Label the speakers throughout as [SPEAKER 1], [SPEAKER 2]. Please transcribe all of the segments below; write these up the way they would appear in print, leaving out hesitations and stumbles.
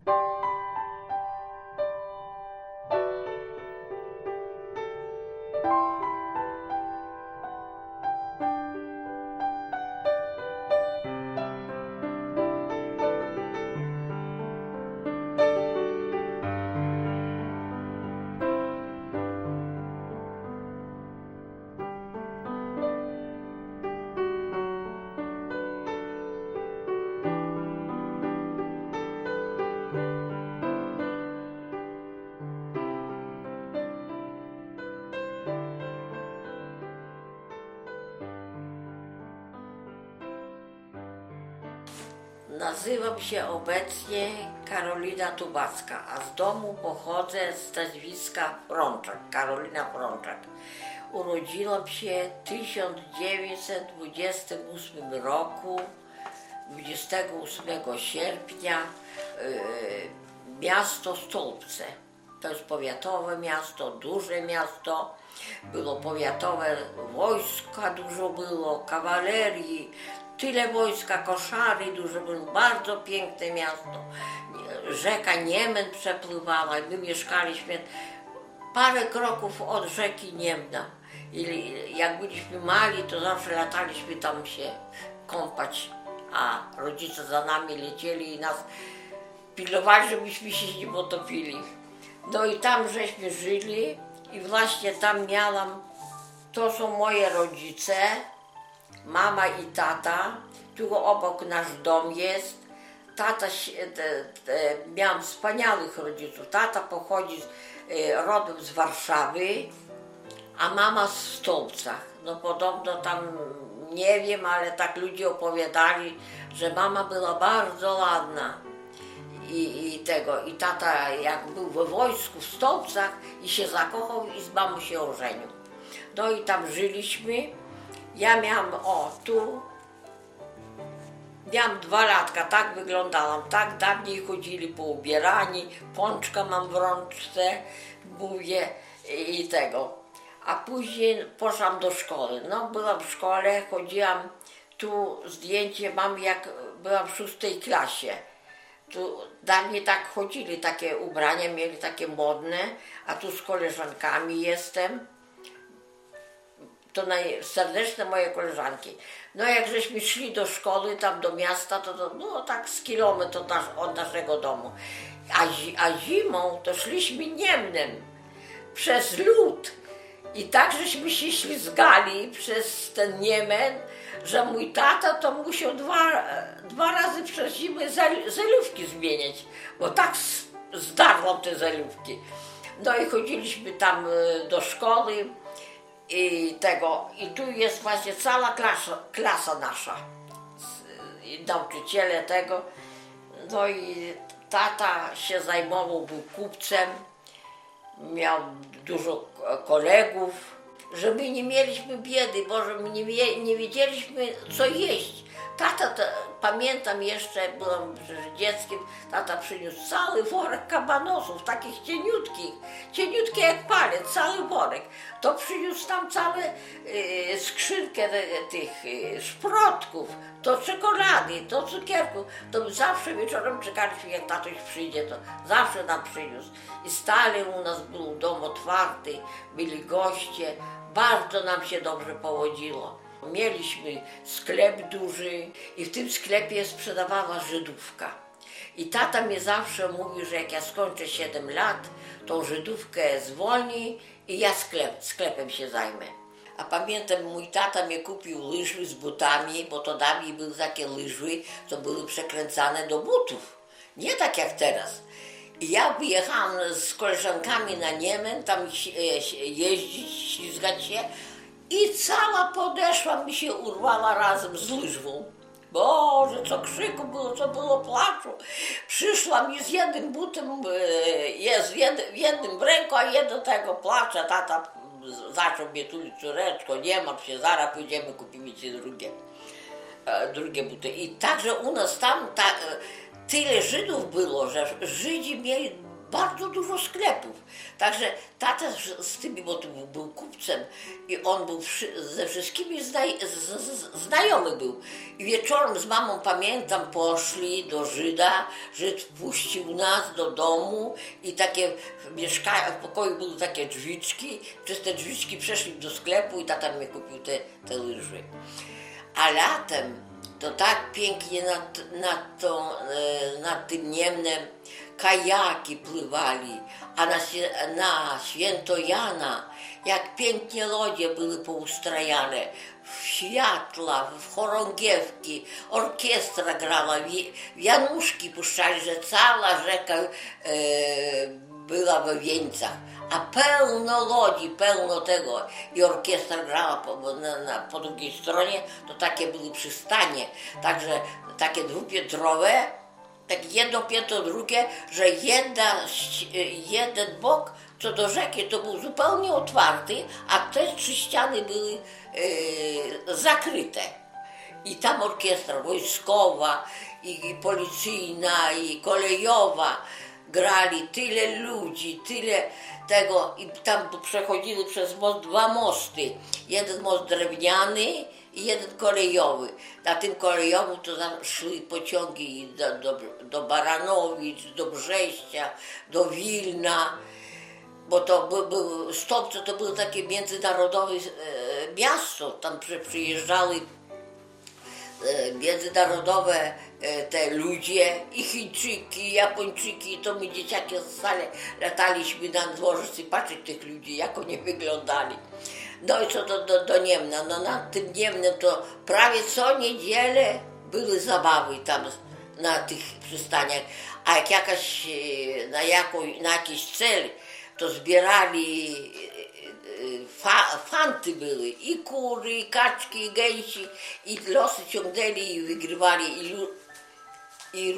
[SPEAKER 1] Nazywam się obecnie Karolina Tubacka, a z domu pochodzę z nazwiska Frączak, Karolina Frączak. Urodziłam się w 1928 roku, 28 sierpnia, miasto Stolpce. To jest powiatowe miasto, duże miasto. Było powiatowe, wojska dużo było, kawalerii, tyle wojska, koszary dużo było, bardzo piękne miasto. Rzeka Niemen przepływała i my mieszkaliśmy parę kroków od rzeki Niemna. I jak byliśmy mali, to zawsze lataliśmy tam się kąpać, a rodzice za nami lecieli i nas pilnowali, żebyśmy się nie potopili. No i tam żeśmy żyli i właśnie tam miałam, to są moje rodzice, mama i tata, tu obok nasz dom jest. Tata, miałam wspaniałych rodziców, tata pochodzi rodem z Warszawy, a mama z Stolpcach. No podobno tam, nie wiem, ale tak ludzie opowiadali, że mama była bardzo ładna. I tata jak był we wojsku w Stolpcach i się zakochał i z mamą się ożenił. No i tam żyliśmy. Ja miałam, miałam 2 latka, tak wyglądałam, tak dawniej chodzili po ubierani, pączka mam w rączce, mówię A później poszłam do szkoły. No byłam w szkole, chodziłam, tu zdjęcie mam jak byłam w 6 klasie. Tu dawniej tak chodzili, takie ubrania mieli takie modne, a tu z koleżankami jestem. To serdeczne moje koleżanki. No jak żeśmy szli do szkoły, tam do miasta, to no tak z kilometr od naszego domu. A zimą to szliśmy Niemnem przez lód. I tak żeśmy się ślizgali przez ten Niemen, że mój tata to musiał dwa razy przez zimę zelówki zmieniać, bo tak zdarłam te zelówki. No i chodziliśmy tam do szkoły i tu jest właśnie cała klasa nasza, nauczyciele tego. No i tata się zajmował, był kupcem, miał dużo kolegów, że my nie mieliśmy biedy, bo że my nie wiedzieliśmy co jeść. Tata, pamiętam jeszcze, byłam dzieckiem, tata przyniósł cały worek kabanosów, takich cieniutkie jak palec, cały worek. To przyniósł tam całą skrzynkę tych szprotków, to czekolady, to cukierków. To my zawsze wieczorem czekaliśmy, jak tatoś przyjdzie, to zawsze nam przyniósł. I stale u nas był dom otwarty, byli goście, bardzo nam się dobrze powodziło. Mieliśmy sklep duży i w tym sklepie sprzedawała Żydówka. I tata mi zawsze mówił, że jak ja skończę 7 lat, tą Żydówkę zwolni i ja sklepem się zajmę. A pamiętam, mój tata mi kupił łyżwy z butami, bo to dawniej były takie łyżwy, co były przekręcane do butów. Nie tak jak teraz. I ja wyjechałam z koleżankami na Niemen, tam jeździć, ślizgać się, i cała podeszła mi się urwała razem z łyżwą. Boże, co krzyku było, co było płaczu. Przyszła mi z jednym butem, w jednym ręku, a jedno tego placze. Tata zaczął mnie tulić, córeczko, nie martw się, zaraz pójdziemy, kupimy ci drugie buty. I także u nas tam tyle Żydów było, że Żydzi mieli bardzo dużo sklepów. Także tata z tymi, bo tu był kupcem i on był ze wszystkimi znajomy był. I wieczorem z mamą, pamiętam, poszli do Żyda. Żyd wpuścił nas do domu i takie w pokoju były takie drzwiczki. Przez te drzwiczki przeszli do sklepu i tata mi kupił te łyżwy. A latem to tak pięknie nad tym Niemnem kajaki pływali, a na święto Jana, jak pięknie lodzie były poustrajane, w światła, w chorągiewki, orkiestra grała, wianuszki puszczali, że cała rzeka była we wieńcach. A pełno lodzi, pełno tego i orkiestra grała po drugiej stronie, to takie były przystanie, także takie dwupiętrowe, tak jedno piętro, drugie, że jeden bok co do rzeki to był zupełnie otwarty, a te 3 ściany były zakryte. I tam orkiestra wojskowa, i policyjna, i kolejowa, grali tyle ludzi, tyle tego i tam przechodziły przez most 2 mosty. Jeden most drewniany i jeden kolejowy. Na tym kolejowym to szły pociągi do Baranowic, do Brześcia, do Wilna, bo to Stopce to było takie międzynarodowe miasto, tam przyjeżdżały międzynarodowe te ludzie, i Chińczyki, i Japończyki, to my dzieciaki zostali, lataliśmy na dworzec patrzeć tych ludzi, jak oni wyglądali. No i co do Niemna, no nad tym Niemnem to prawie co niedzielę były zabawy tam na tych przystaniach, a jak na jakiś cel, to zbierali fanty były, i kury, i kaczki, i gęsi, i losy ciągnęli i wygrywali i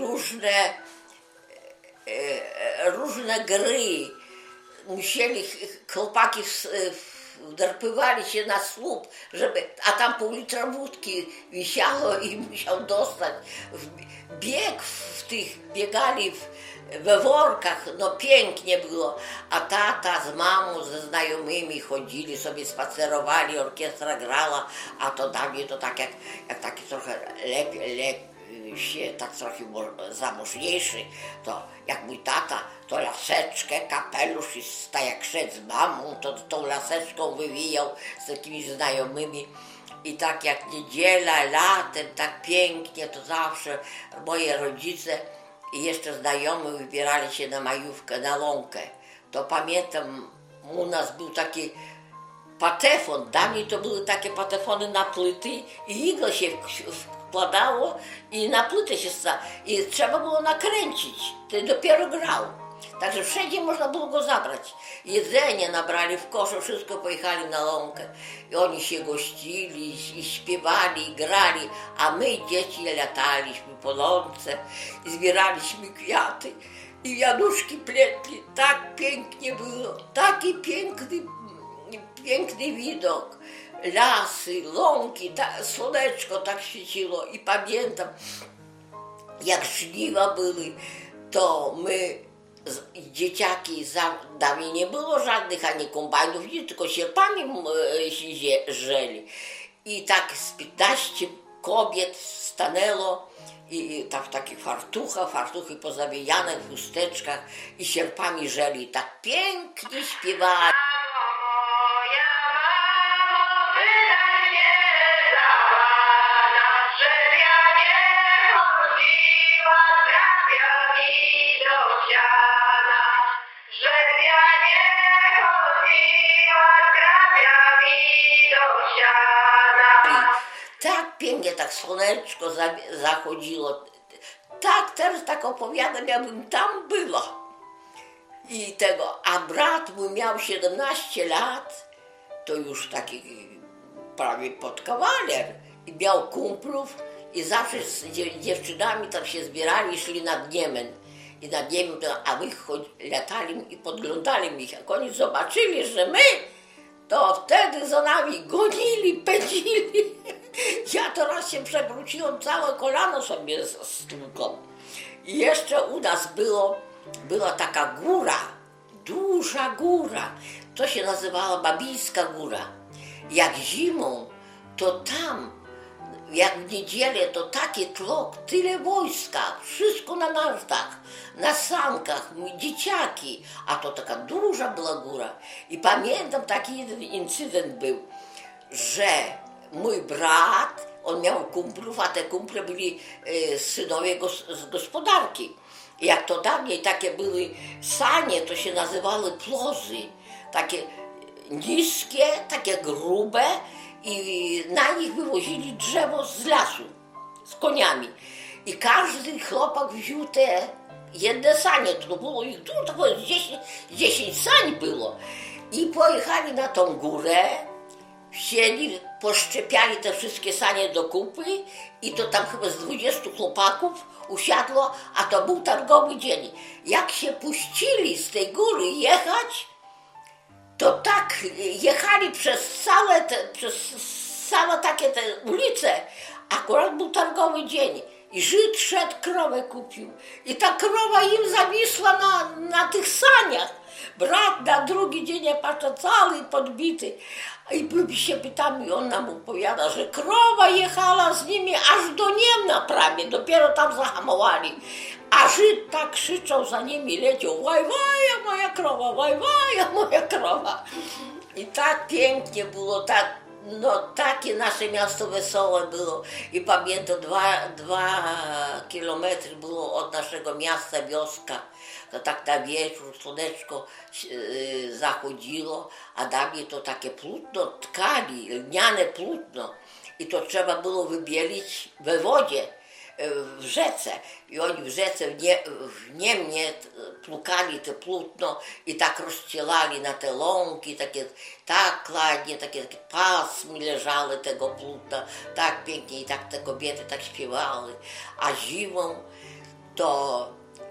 [SPEAKER 1] różne gry. Musieli, chłopaki wdrapywali się na słup, a tam pół litra wódki wisiało i musiał dostać. Biegali we workach, no pięknie było, a tata z mamą, ze znajomymi chodzili, sobie spacerowali, orkiestra grała, a to dla mnie to tak jak taki trochę tak trochę zamożniejszy, to jak mój tata, to laseczkę, kapelusz i jak szedł z mamą, to tą laseczką wywijał z takimi znajomymi. I tak jak niedziela, latem, tak pięknie, to zawsze moje rodzice i jeszcze znajomi wybierali się na majówkę, na łąkę. To pamiętam, u nas był taki patefon, dawniej to były takie patefony na płyty i iglo się wkładało i na płytę się i trzeba było nakręcić, to dopiero grał. Także wszędzie można było go zabrać. Jedzenie nabrali w kosze, wszystko pojechali na łąkę. I oni się gościli, i śpiewali, i grali, a my, dzieci, lataliśmy po łące i zbieraliśmy kwiaty i wianuszki pletli. Tak pięknie było, taki piękny widok. Lasy, łąki, słoneczko tak świeciło i pamiętam, jak żniwa były, to my dzieciaki, dawniej nie było żadnych ani kombajnów, tylko sierpami żeli. I tak z 15 kobiet stanęło i tak w takich fartuchy pozawijane w chusteczkach i sierpami żeli. Tak pięknie śpiewali. Tak pięknie, tak słoneczko zachodziło. Tak, teraz tak opowiadam, jakbym tam była. A brat mój miał 17 lat, to już taki prawie podkawaler. I miał kumplów i zawsze z dziewczynami tam się zbierali i szli nad Niemen. I nad Niemen, a my latali i podglądali ich. Jak oni zobaczyli, że my, to wtedy za nami gonili, pędzili. Ja to raz się przewróciłam, całe kolano sobie stłuką. I jeszcze u nas było była taka góra, duża góra, to się nazywała Babijska Góra. Jak zimą, to tam, jak w niedzielę, to taki tłok, tyle wojska, wszystko na nartach, na sankach, dzieciaki, a to taka duża była góra. I pamiętam, taki jeden incydent był, że mój brat, on miał kumplów, a te kumple byli synowie z gospodarki. Jak to dawniej takie były sanie, to się nazywały plozy, takie niskie, takie grube i na nich wywozili drzewo z lasu, z koniami. I każdy chłopak wziął te jedne sanie, to było ich dużo, to było 10 sań było. I pojechali na tą górę, wsiedli, poszczepiali te wszystkie sanie do kupy i to tam chyba z 20 chłopaków usiadło, a to był targowy dzień. Jak się puścili z tej góry jechać, to tak jechali przez całe takie te ulice. Akurat był targowy dzień i Żyd szedł, krowę kupił i ta krowa im zawisła na tych saniach. Brat na drugi dzień, ja patrzę, cały podbity. I my się pytamy, on nam opowiada, że krowa jechała z nimi aż do Niemna prawie, dopiero tam zahamowali. A Żyd tak krzyczał za nimi, leciał, waj, waja moja krowa, waj, waja moja krowa. I tak pięknie było, tak, no takie nasze miasto wesołe było. I pamiętam, 2 kilometry było od naszego miasta wioska. To tak na wieczór słoneczko zachodziło, a dawniej to takie płótno tkali, lniane płótno. I to trzeba było wybielić we wodzie, w rzece. I oni w rzece w Niemnie plukali te płótno i tak rozcielali na te łąki, takie tak ładnie, takie pasmi leżały tego płótna, tak pięknie i tak te kobiety tak śpiewały. A zimą to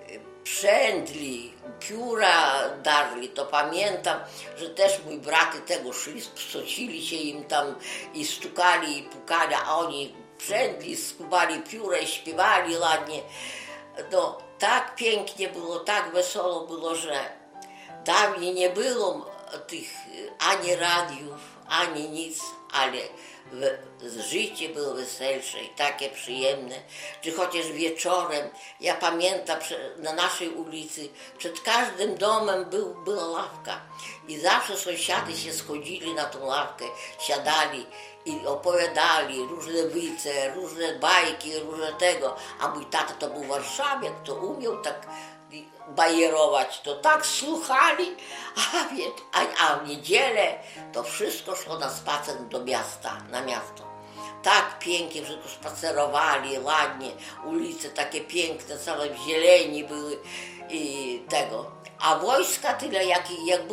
[SPEAKER 1] przędli, pióra darli, to pamiętam, że też mój brat i tego szli, psocili się im tam i stukali i pukali, a oni przędli, skubali pióra i śpiewali ładnie. No, tak pięknie było, tak wesoło było, że dawniej nie było tych ani radiów, ani nic, ale życie było weselsze i takie przyjemne, czy chociaż wieczorem, ja pamiętam na naszej ulicy, przed każdym domem była ławka i zawsze sąsiady się schodzili na tą ławkę, siadali i opowiadali różne wice, różne bajki, różne tego, a mój tata to był warszawiak, to umiał tak bajerować, to tak słuchali, a w niedzielę to wszystko szło na spacer do miasta, na miasto. Tak pięknie wszystko spacerowali, ładnie, ulice takie piękne, całe w zieleni były i tego. A wojska tyle, jak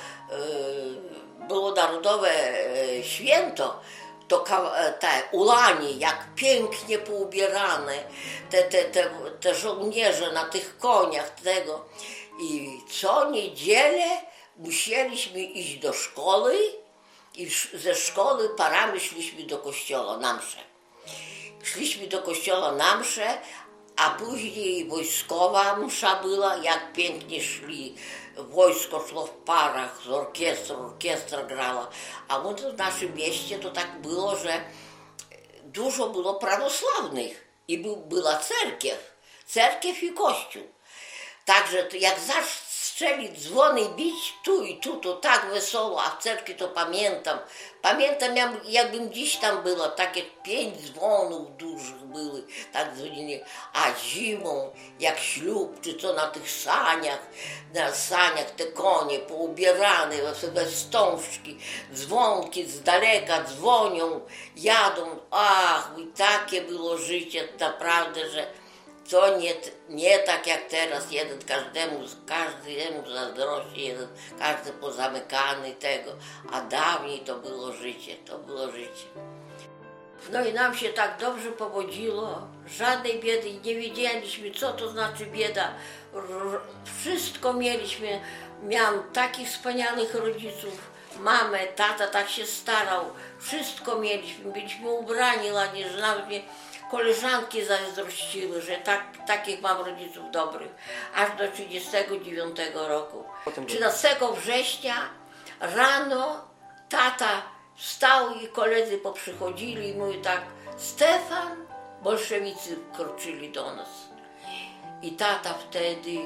[SPEAKER 1] było narodowe święto, to te ulani, jak pięknie poubierane, te żołnierze na tych koniach tego. I co niedzielę musieliśmy iść do szkoły i ze szkoły parami szliśmy do kościoła na mszę. Szliśmy do kościoła na mszę, a później wojskowa msza była, jak pięknie szli. Wojsko szło w parach z orkiestrą, orkiestra grała. A w naszym mieście to tak było, że dużo było prawosławnych i była cerkiew i kościół. Także jak strzelić dzwony i bić tu i tu, to tak wesoło, a w cerkwi to pamiętam. Pamiętam, jakbym dziś tam była, takie 5 dzwonów dużych były, tak dzwonili, a zimą, jak ślub, czy co na tych saniach te konie poubierane we wstążki, dzwonki z daleka dzwonią, jadą, ach, i takie było życie naprawdę, że to nie tak jak teraz, każdemu zazdrości, każdy pozamykany tego, a dawniej to było życie. No i nam się tak dobrze powodziło, żadnej biedy, nie wiedzieliśmy, co to znaczy bieda, wszystko mieliśmy, miałam takich wspaniałych rodziców, mamę, tata tak się starał, wszystko mieliśmy, byliśmy ubrani ładnie, że nawet mnie koleżanki zazdrościły, że takich mam rodziców dobrych, aż do 1939 roku. 13 września rano tata wstał i koledzy poprzychodzili i mówi tak: Stefan, bolszewicy kroczyli do nas. I tata wtedy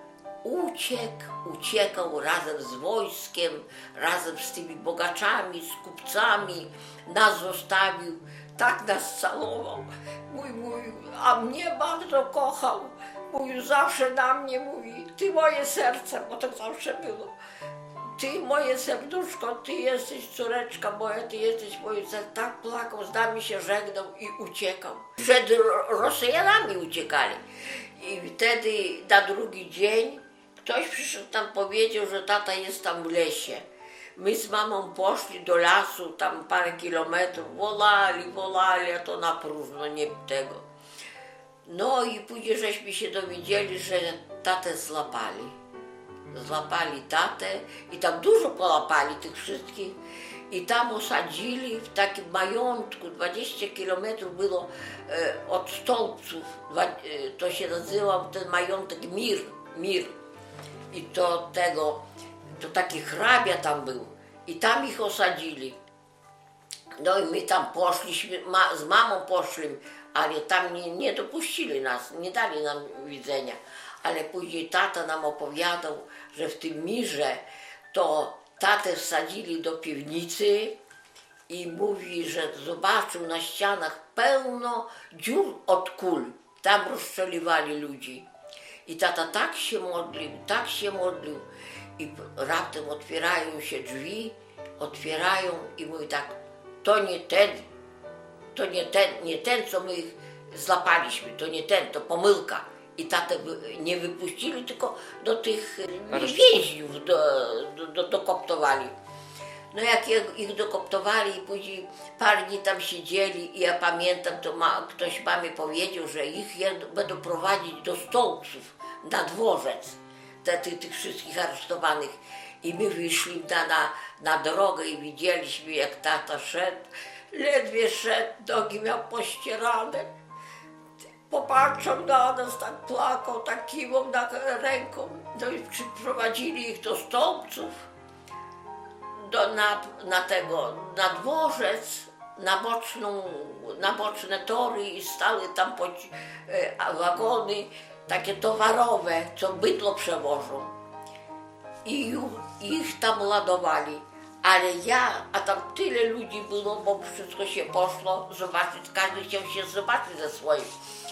[SPEAKER 1] uciekał razem z wojskiem, razem z tymi bogaczami, z kupcami, nas zostawił, tak nas całował. Mówi, a mnie bardzo kochał. Mówił zawsze na mnie, mówi, ty moje serce, bo to zawsze było. Ty moje serduszko, ty jesteś córeczka moja, ty jesteś moje serce. Tak plakał, z nami się żegnał i uciekał. Przed Rosjanami uciekali. I wtedy na drugi dzień ktoś przyszedł tam, powiedział, że tata jest tam w lesie. My z mamą poszli do lasu, tam parę kilometrów, wolali, a to na próżno, nie tego. No i później żeśmy się dowiedzieli, że tatę złapali. Złapali tatę i tam dużo polapali tych wszystkich i tam osadzili w takim majątku, 20 kilometrów było od Stolpców, to się nazywał ten majątek Mir. I to taki hrabia tam był i tam ich osadzili. No i my tam poszliśmy, z mamą poszli, ale tam nie dopuścili nas, nie dali nam widzenia. Ale później tata nam opowiadał, że w tym Mirze to tatę wsadzili do piwnicy i mówi, że zobaczył na ścianach pełno dziur od kul. Tam rozstrzeliwali ludzi. I tata tak się modlił i raptem otwierają się drzwi, i mówi tak: to nie ten, co my ich złapaliśmy, to nie ten, to pomyłka. I tatę nie wypuścili, tylko do tych więźniów dokoptowali. No jak ich dokoptowali i później parę dni tam siedzieli i ja pamiętam, to ktoś mamie powiedział, że ich będą prowadzić do Stolpców, na dworzec, tych wszystkich aresztowanych. I my wyszli na drogę i widzieliśmy, jak tata szedł, ledwie szedł, nogi miał pościerane. Popatrzał na nas, tak plakał, tak kiwał ręką. No i przyprowadzili ich do Stolpców, na dworzec, na boczne tory i stały tam wagony takie towarowe, co bydło przewożą. I ich tam ładowali. Ale a tam tyle ludzi było, bo wszystko się poszło zobaczyć, każdy chciał się zobaczyć ze swoim.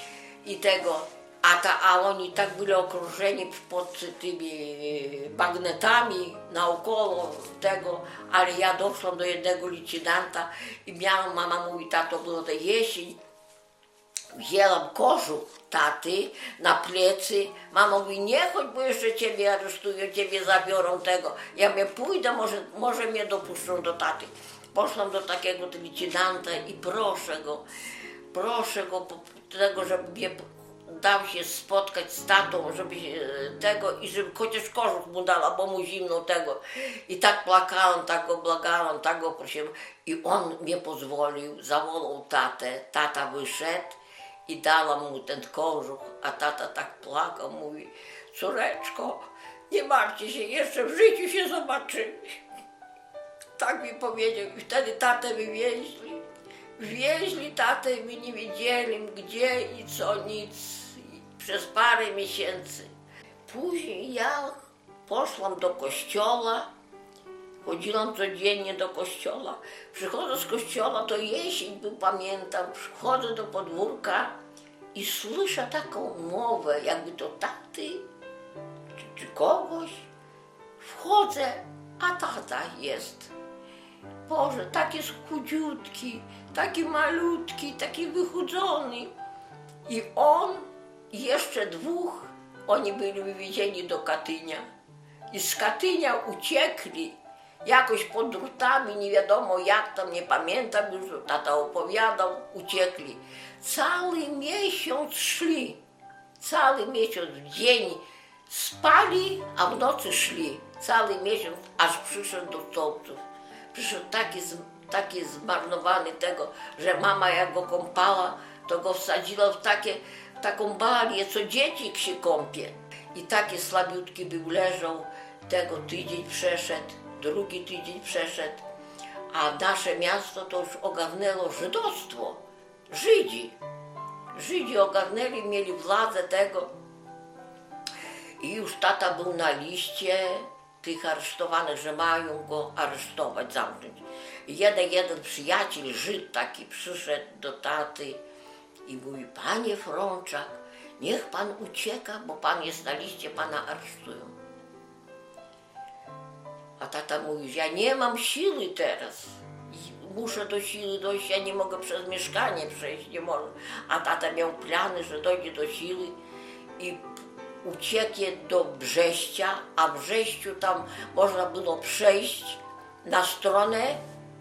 [SPEAKER 1] A oni tak byli okrążeni pod tymi bagnetami naokoło tego, ale ja doszłam do jednego licytanta i mama mówi, tato, było to jesień, wzięłam kożuch taty na plecy, mama mówi, nie chodź, bo jeszcze ciebie aresztują, ciebie zabiorą tego. Ja mówię, pójdę, może mnie dopuszczą do taty. Poszłam do takiego licytanta i proszę go żeby mnie dał się spotkać z tatą, żeby i żeby chociaż kożuch mu dała, bo mu zimno tego. I tak płakałam, tak go błagałam, tak go prosiłam. I on mnie pozwolił, zawołał tatę, tata wyszedł i dała mu ten kożuch, a tata tak plakał, mówi, córeczko, nie martwcie się, jeszcze w życiu się zobaczymy. Tak mi powiedział i wtedy tatę wywieźli. Wieźli tatę i my nie wiedzieli gdzie i co, nic. Przez parę miesięcy. Później ja poszłam do kościoła, chodziłam codziennie do kościoła. Przychodzę z kościoła, to jesień był, pamiętam, przychodzę do podwórka i słyszę taką mowę, jakby to taty czy kogoś. Wchodzę, a tata jest. Boże, taki chudziutki, taki malutki, taki wychudzony. I on, i jeszcze dwóch, oni byli wywiezieni do Katynia. I z Katynia uciekli, jakoś pod drutami, nie wiadomo jak tam, nie pamiętam już, tata opowiadał, uciekli. Cały miesiąc szli, cały miesiąc, w dzień spali, a w nocy szli. Cały miesiąc, aż przyszedł do Stolpców. Przyszedł taki zmarnowany tego, że mama jak go kąpała, to go wsadziła w taką balię, co dzieci się kąpie. I taki słabiutki był, leżał, tego tydzień przeszedł, drugi tydzień przeszedł, a nasze miasto to już ogarnęło żydostwo. Żydzi ogarnęli, mieli władzę tego i już tata był na liście tych aresztowanych, że mają go aresztować, zamknąć. I jeden przyjaciel, Żyd taki, przyszedł do taty i mówi: panie Frączak, niech pan ucieka, bo pan jest na liście, pana aresztują. A tata mówi: ja nie mam siły teraz, muszę do siły dojść, ja nie mogę przez mieszkanie przejść, nie mogę. A tata miał plany, że dojdzie do siły i ucieknie do Brześcia, a w Brześciu tam można było przejść na stronę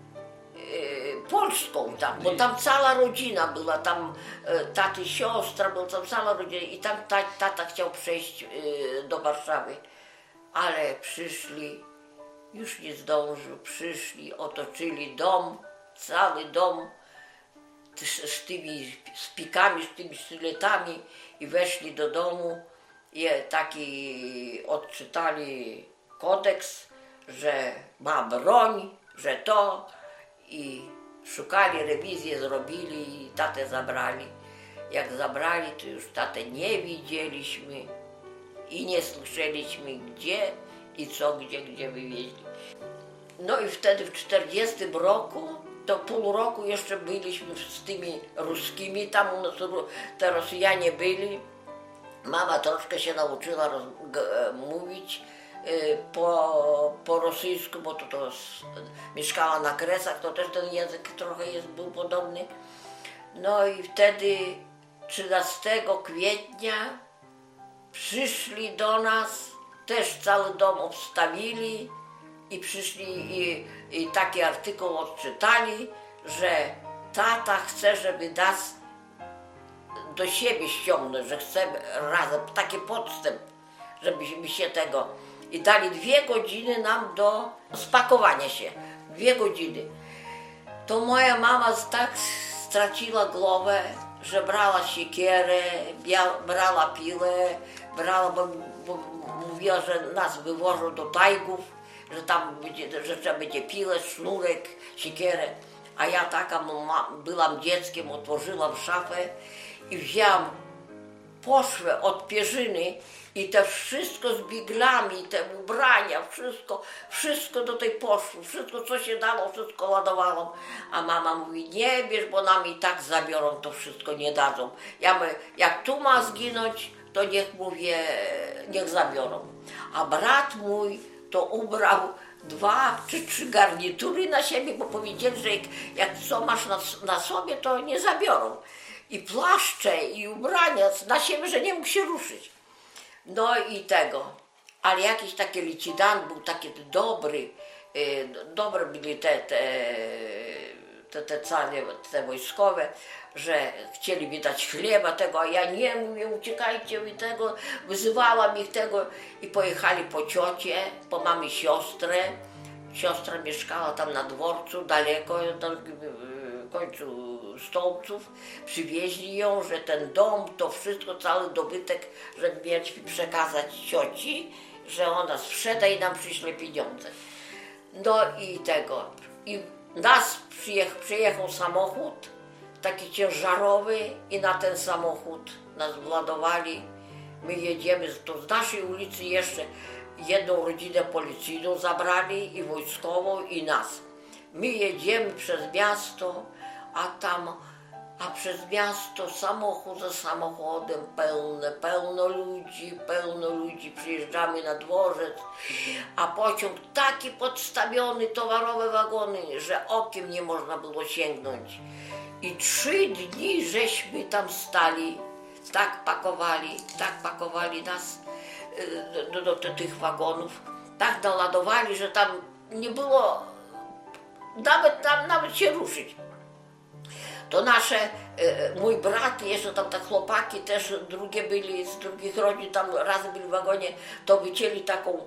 [SPEAKER 1] polską, tam, bo tam cała rodzina była, tam taty siostra, była tam cała rodzina i tam tata chciał przejść do Warszawy, ale przyszli, już nie zdążył, przyszli, otoczyli dom, cały dom z tymi spikami, z tymi sztyletami i weszli do domu i taki odczytali kodeks, że ma broń, że to i szukali, rewizję zrobili i tatę zabrali. Jak zabrali, to już tatę nie widzieliśmy i nie słyszeliśmy gdzie i co, gdzie wywieźli. No i wtedy w 40 roku, to pół roku jeszcze byliśmy z tymi ruskimi, tam u nas te Rosjanie byli. Mama troszkę się nauczyła mówić po rosyjsku, bo to mieszkała na Kresach, to też ten język trochę był podobny. No i wtedy 13 kwietnia przyszli do nas, też cały dom obstawili i przyszli i taki artykuł odczytali, że tata chce, żeby nas do siebie ściągnąć, że chcemy razem, taki podstęp, żebyśmy się tego... I dali 2 godziny nam do spakowania się, 2 godziny. To moja mama tak straciła głowę, że brała siekierę, brała piłę, bo mówiła, że nas wywożą do tajgów, że tam że trzeba będzie piłę, sznurek, siekierę. A ja taka byłam dzieckiem, otworzyłam szafę i wzięłam poszwę od pierzyny i to wszystko z biglami, te ubrania, wszystko do tej poszwy, wszystko co się dało, wszystko ładowałam. A mama mówi: nie bierz, bo nam i tak zabiorą, to wszystko nie dadzą. Ja mówię: jak tu ma zginąć, to niech zabiorą. A brat mój to ubrał 2 czy 3 garnitury na siebie, bo powiedzieli, że jak co masz na sobie, to nie zabiorą. I płaszcze, i ubrania na siebie, że nie mógł się ruszyć. No i tego. Ale jakiś taki licytant był taki dobry, dobre byli te wojskowe, że chcieli mi dać chleba tego, a ja nie mówię: uciekajcie mi tego, wyzywałam ich tego i pojechali po ciocie, po mamy siostrę. Siostra mieszkała tam na dworcu, daleko, na końcu Stolców. Przywieźli ją, że ten dom, to wszystko, cały dobytek, żeby mieć przekazać cioci, że ona sprzeda i nam przyśle pieniądze. No i tego. I nas przyjechał samochód, taki ciężarowy i na ten samochód nas władowali. My jedziemy, to z naszej ulicy jeszcze jedną rodzinę policyjną zabrali i wojskową i nas. My jedziemy przez miasto, a przez miasto samochód za samochodem pełno ludzi, przyjeżdżamy na dworzec, a pociąg taki podstawiony, towarowe wagony, że okiem nie można było sięgnąć. I 3 dni żeśmy tam stali, tak pakowali nas do tych wagonów, tak naładowali, że tam nie było nawet się ruszyć. To nasze mój brat, jeszcze tam tak chłopaki też drugie byli, z drugich rodzin, tam razem byli w wagonie, to wycięli taką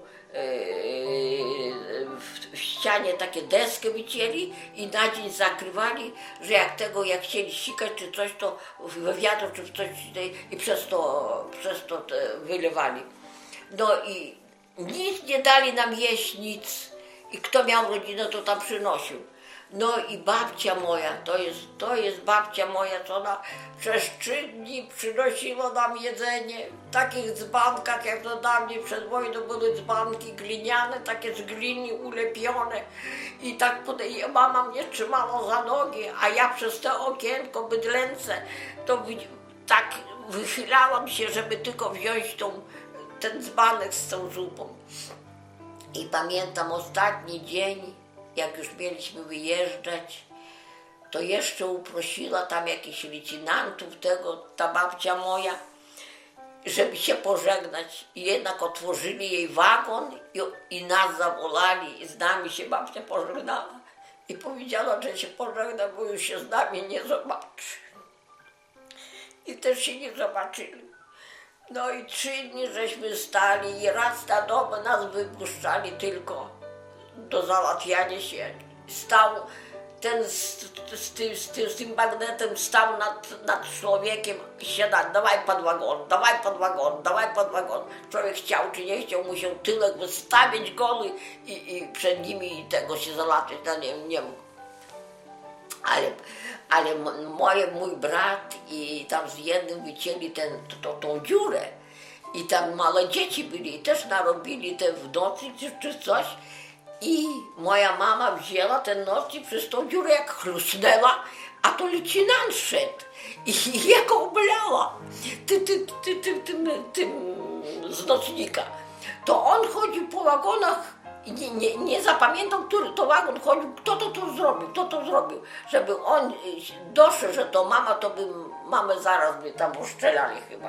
[SPEAKER 1] w ścianie takie deskę wycięli i na dzień zakrywali, że jak chcieli sikać czy coś, to w wiatr czy w coś i przez to wylewali. No i nic nie dali nam jeść, nic. I kto miał rodzinę, to tam przynosił. No i babcia moja, to jest babcia moja, co ona przez 3 dni przynosiła nam jedzenie w takich dzbankach, jak to dawniej przed wojną były dzbanki gliniane, takie z gliny ulepione. I tak mama mnie trzymała za nogi, a ja przez to okienko bydlęce, to tak wychylałam się, żeby tylko wziąć ten dzbanek z tą zupą. I pamiętam ostatni dzień, jak już mieliśmy wyjeżdżać, to jeszcze uprosiła tam jakichś licinantów, ta babcia moja, żeby się pożegnać. I jednak otworzyli jej wagon i nas zawołali i z nami się babcia pożegnała. I powiedziała, że się pożegna, bo już się z nami nie zobaczy. I też się nie zobaczyli. No i 3 dni żeśmy stali i raz na dobę nas wypuszczali tylko do załatwiania się. Stał ten z tym magnetem, stał nad człowiekiem i siadał, dawaj pod wagon, dawaj pod wagon, dawaj pod wagon. Człowiek chciał czy nie chciał, musiał tyłek wystawić goły i przed nimi tego się załatwić, no nie mógł. Ale mój brat i tam z jednym wycięli tą dziurę i tam małe dzieci byli i też narobili te w nocy czy coś i moja mama wzięła ten noc i przez tą dziurę jak chrusnęła, a to licinant szedł i jak oblała tym z nocnika. To on chodził po wagonach i nie zapamiętał, który to wagon chodził, kto to zrobił, żeby on doszedł, że to mama, to by mamę zaraz by tam uszczelali chyba.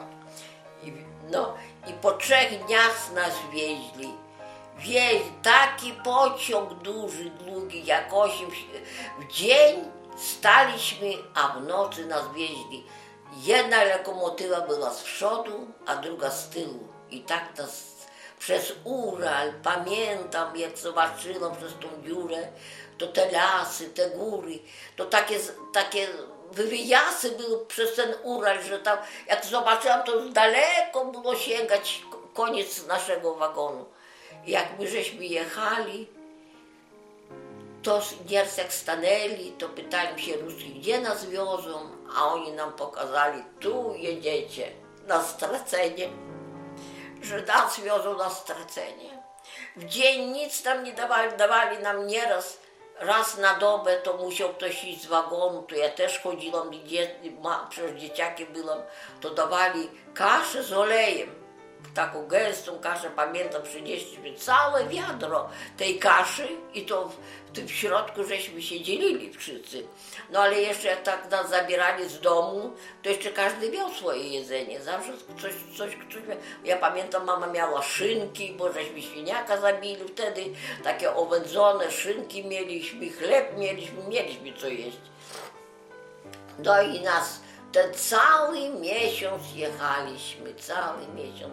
[SPEAKER 1] I po 3 dniach nas wieźli. Taki pociąg duży, długi, jak 8 w dzień staliśmy, a w nocy nas wieźli. Jedna lokomotywa była z przodu, a druga z tyłu. I tak nas przez Ural, pamiętam jak zobaczyłam przez tą dziurę, to te lasy, te góry, to takie wyjazdy były przez ten Ural, że tam jak zobaczyłam, to daleko było sięgać koniec naszego wagonu. Jak my żeśmy jechali, to nieraz jak stanęli, to pytali się Ruscy, gdzie nas wiozą, a oni nam pokazali, tu jedziecie na stracenie. Że nas wiozą na stracenie. W dzień nic nam nie dawali nam nieraz, raz na dobę to musiał ktoś iść z wagonu, to ja też chodziłam, przecież dzieciakiem byłam, to dawali kaszę z olejem, taką gęstą kaszę, pamiętam, przynieśliśmy całe wiadro tej kaszy i to w tym środku żeśmy się dzielili wszyscy. No ale jeszcze jak tak nas zabierali z domu, to jeszcze każdy miał swoje jedzenie, zawsze coś miał. Ja pamiętam, mama miała szynki, bo żeśmy świniaka zabili wtedy, takie owędzone szynki mieliśmy, chleb mieliśmy co jeść. No i nas ten cały miesiąc jechaliśmy, cały miesiąc.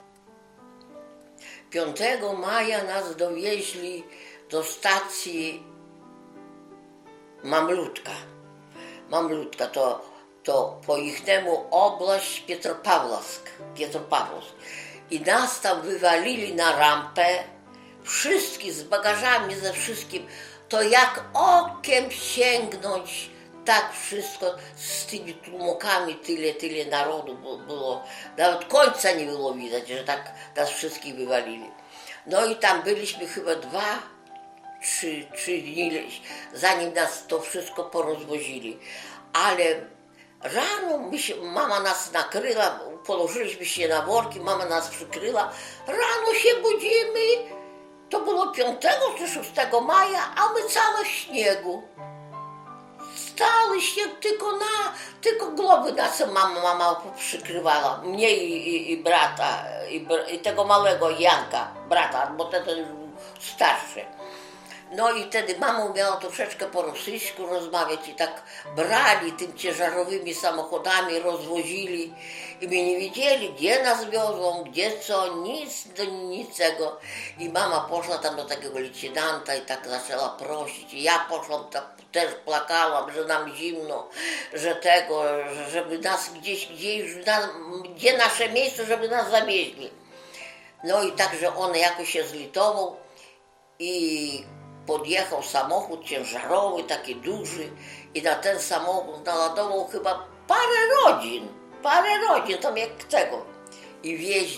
[SPEAKER 1] 5 maja nas dowieźli do stacji Mamlutka, to po ichnemu oblaść Pietropawłowsk. I nas tam wywalili na rampę, wszystkich z bagażami, ze wszystkim. To jak okiem sięgnąć, tak wszystko z tymi tłumokami, tyle narodu było. Nawet końca nie było widać, że tak nas wszystkich wywalili. No i tam byliśmy chyba 2-3 dni, zanim nas to wszystko porozwozili. Ale rano mama nas nakryła, położyliśmy się na worki, mama nas przykryła. Rano się budzimy, to było 5 czy 6 maja, a my całe w śniegu. Stały śnieg, tylko głowy nas mama przykrywała, mnie i brata, i tego małego Janka, brata, bo ten już starszy. No i wtedy mama umiała troszeczkę po rosyjsku rozmawiać i tak brali tym ciężarowymi samochodami, rozwozili i my nie wiedzieli, gdzie nas wiozą, gdzie co, nic do niczego. I mama poszła tam do takiego lieutenanta i tak zaczęła prosić. I ja poszłam, też płakałam, że nam zimno, że tego, żeby nas gdzie nasze miejsce, żeby nas zawieźli. No i tak, że on jakoś się zlitował i podjechał samochód ciężarowy, taki duży i na ten samochód naladował chyba parę rodzin, tam jak tego. I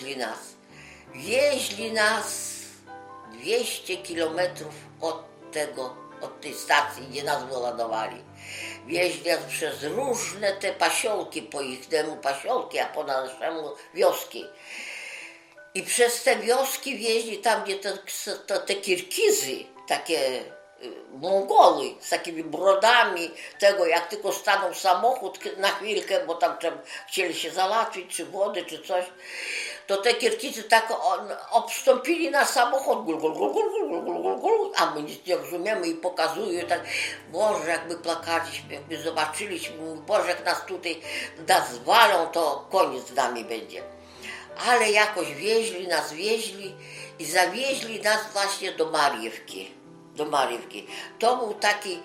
[SPEAKER 1] wieźli nas 200 kilometrów od tej stacji, gdzie nas wyładowali. Wieźli nas przez różne te pasiołki, po ichnemu pasiołki, a po naszemu wioski. I przez te wioski wieźli tam, gdzie te Kirgizy, takie Mongoły z takimi brodami, tego jak tylko stanął samochód na chwilkę, bo tam chcieli się załatwić, czy wody, czy coś, to te Kirgizy tak obstąpili na samochód, a my nic nie rozumiemy i pokazują tak, Boże, jak my plakaliśmy, jak my zobaczyliśmy, Boże, jak nas tutaj zwalą, to koniec z nami będzie. Ale jakoś wieźli i zawieźli nas właśnie do Mariewki. To był taki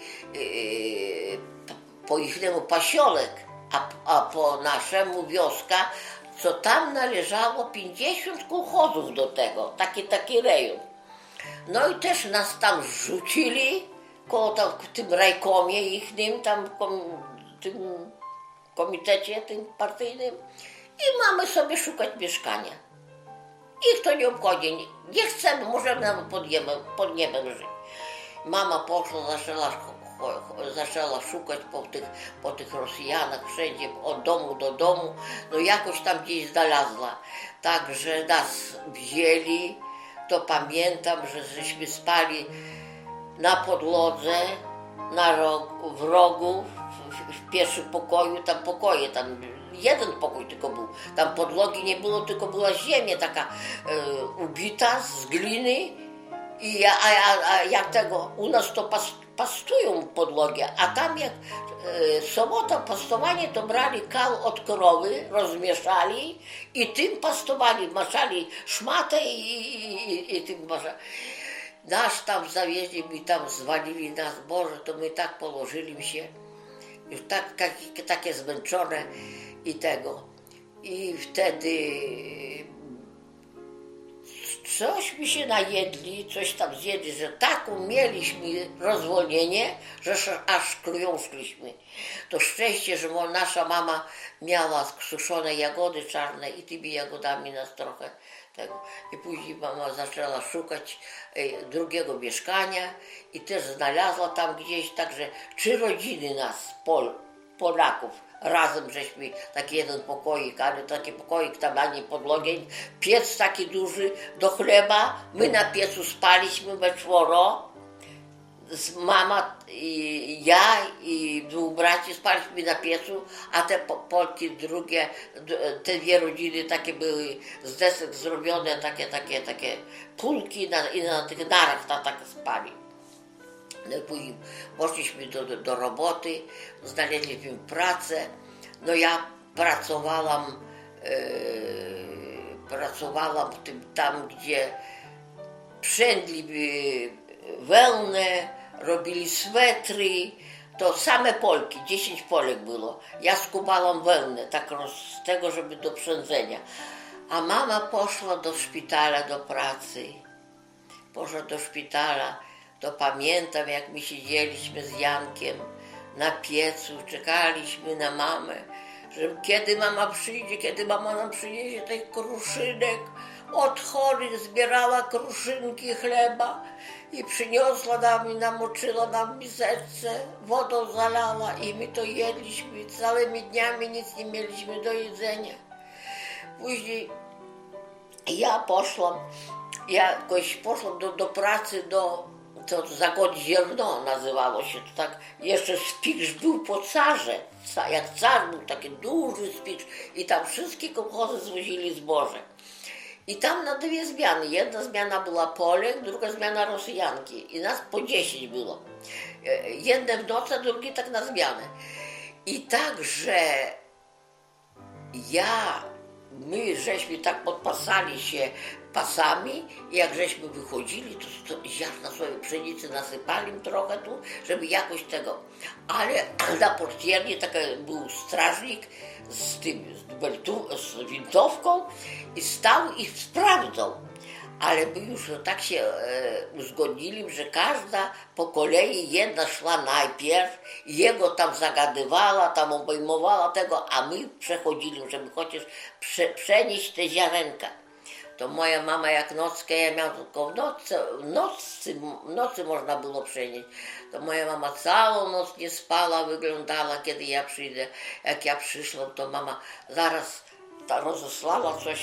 [SPEAKER 1] po ichnemu pasiolek, a po naszemu wioska, co tam należało 50 kołchozów do tego, taki rejon. No i też nas tam rzucili w tym rajkomie ichnym, tam tym komitecie tym partyjnym i mamy sobie szukać mieszkania. Ich to nie obchodzi, nie chcemy, możemy nawet pod niebem żyć. Mama poszła, zaczęła szukać po tych Rosjanach wszędzie, od domu do domu, no jakoś tam gdzieś znalazła. Także nas wzięli, to pamiętam, że żeśmy spali na podłodze, w rogu, w pierwszym pokoju, tam jeden pokój tylko był, tam podłogi nie było, tylko była ziemia taka ubita z gliny. A jak tego, u nas to pastują podłogę, a tam jak sobota pastowanie, to brali kał od krowy, rozmieszali i tym pastowali, maczali szmatę i tym maczali. Nas tam zawieźli i tam zwalili nas, Boże, to my tak położyli się, już takie zmęczone i tego. I wtedy cośmy się najedli, coś tam zjedli, że taką mieliśmy rozwolnienie, że aż krwią szliśmy. To szczęście, że nasza mama miała suszone jagody czarne i tymi jagodami nas trochę tego. I później mama zaczęła szukać drugiego mieszkania i też znalazła tam gdzieś, także 3 rodziny nas, Polaków, razem żeśmy taki jeden pokoik, ale taki pokoik tam ani podłogi, piec taki duży do chleba, my na piecu spaliśmy we 4, mama i ja i 2 braci spaliśmy na piecu, a te Polki drugie, te 2 rodziny takie były z desek zrobione, takie pulki i na tych narach tak spali. No i później poszliśmy do roboty, znaleźliśmy pracę. No ja pracowałam w tym tam, gdzie przędli wełnę, robili swetry, to same Polki, 10 Polek było. Ja skubałam wełnę, tak z tego, żeby do przędzenia. A mama poszła do szpitala do pracy. To pamiętam, jak my siedzieliśmy z Jankiem na piecu, czekaliśmy na mamę, że kiedy mama nam przyniesie tych kruszynek. Od chorych zbierała kruszynki chleba i przyniosła nam i namoczyła nam miseczce, wodą zalała i my to jedliśmy. Całymi dniami nic nie mieliśmy do jedzenia. Później ja jakoś poszłam do pracy, to zagodzić ziarno nazywało się to tak, jeszcze spicz był po carze, jak car był taki duży spicz i tam wszystkie kołchozy zwozili zboże. I tam na 2 zmiany. Jedna zmiana była Polek, druga zmiana Rosjanki. I nas po 10 było. Jedne w nocy, a drugie tak na zmianę. I tak, że my żeśmy tak podpasali się pasami i jak żeśmy wychodzili, to ziarna sobie pszenicy nasypali trochę tu, żeby jakoś tego. Ale na portierni taki był strażnik z wintowką i stał i sprawdzał. Ale my już tak się uzgodnili, że każda po kolei, jedna szła najpierw, jego tam zagadywała, tam obejmowała tego, a my przechodzili, żeby chociaż przenieść te ziarenka. To moja mama jak nockę, ja miałam tylko w nocy można było przenieść. To moja mama całą noc nie spała, wyglądała, kiedy ja przyjdę. Jak ja przyszłam, to mama zaraz rozesłała coś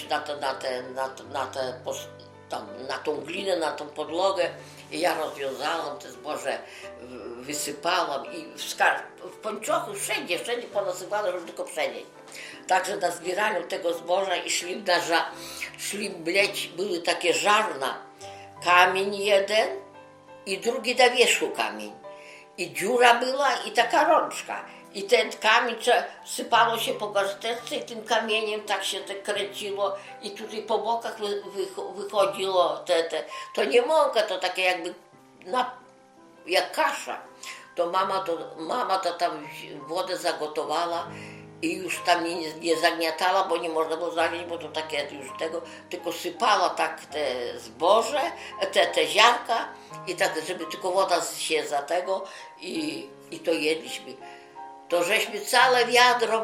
[SPEAKER 1] na tą glinę, na tą podłogę i ja rozwiązałam te zboże, wysypałam i w pończochu wszędzie ponasypałam, żeby tylko przenieść. Także na zbieraniu tego zboża i szli mleć, były takie żarna, kamień jeden i drugi na wierzchu kamień. I dziura była i taka rączka. I ten kamień sypało się po garsteczce i tym kamieniem tak się kręciło i tutaj po bokach wychodziło to nie mąka, to takie jakby jak kasza. To mama to tam wodę zagotowała i już tam nie zagniatała, bo nie można było zagnieść, bo to takie już tego, tylko sypała tak te zboże, te ziarka i tak, żeby tylko woda się za tego i to jedliśmy. To żeśmy całe wiadro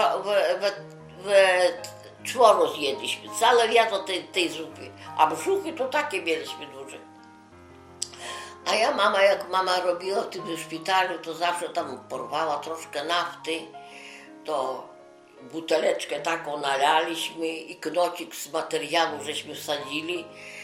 [SPEAKER 1] we czworo zjedliśmy, całe wiadro tej zupy, a brzuchy to takie mieliśmy duże. A jak mama robiła w tym szpitalu, to zawsze tam porwała troszkę nafty, to buteleczkę taką nalaliśmy i knocik z materiału żeśmy wsadzili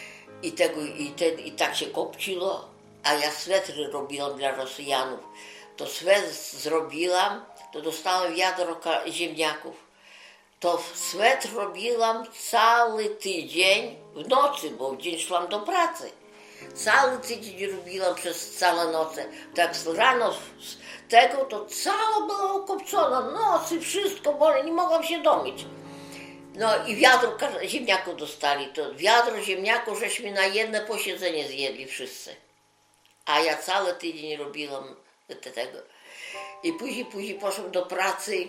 [SPEAKER 1] i tak się kopciło, a ja swetry robiłam dla Rosjanów. To swetr zrobiłam, to dostałam wiadro ziemniaków. To swetr robiłam cały tydzień w nocy, bo w dzień szłam do pracy. Cały tydzień robiłam przez całe noce. Tak rano tego to cała była okopcona, nocy, wszystko, bo nie mogłam się domyć. No i wiadro ziemniaków dostali. To wiadro ziemniaków żeśmy na jedno posiedzenie zjedli wszyscy. A ja cały tydzień robiłam tego. I później poszłam do pracy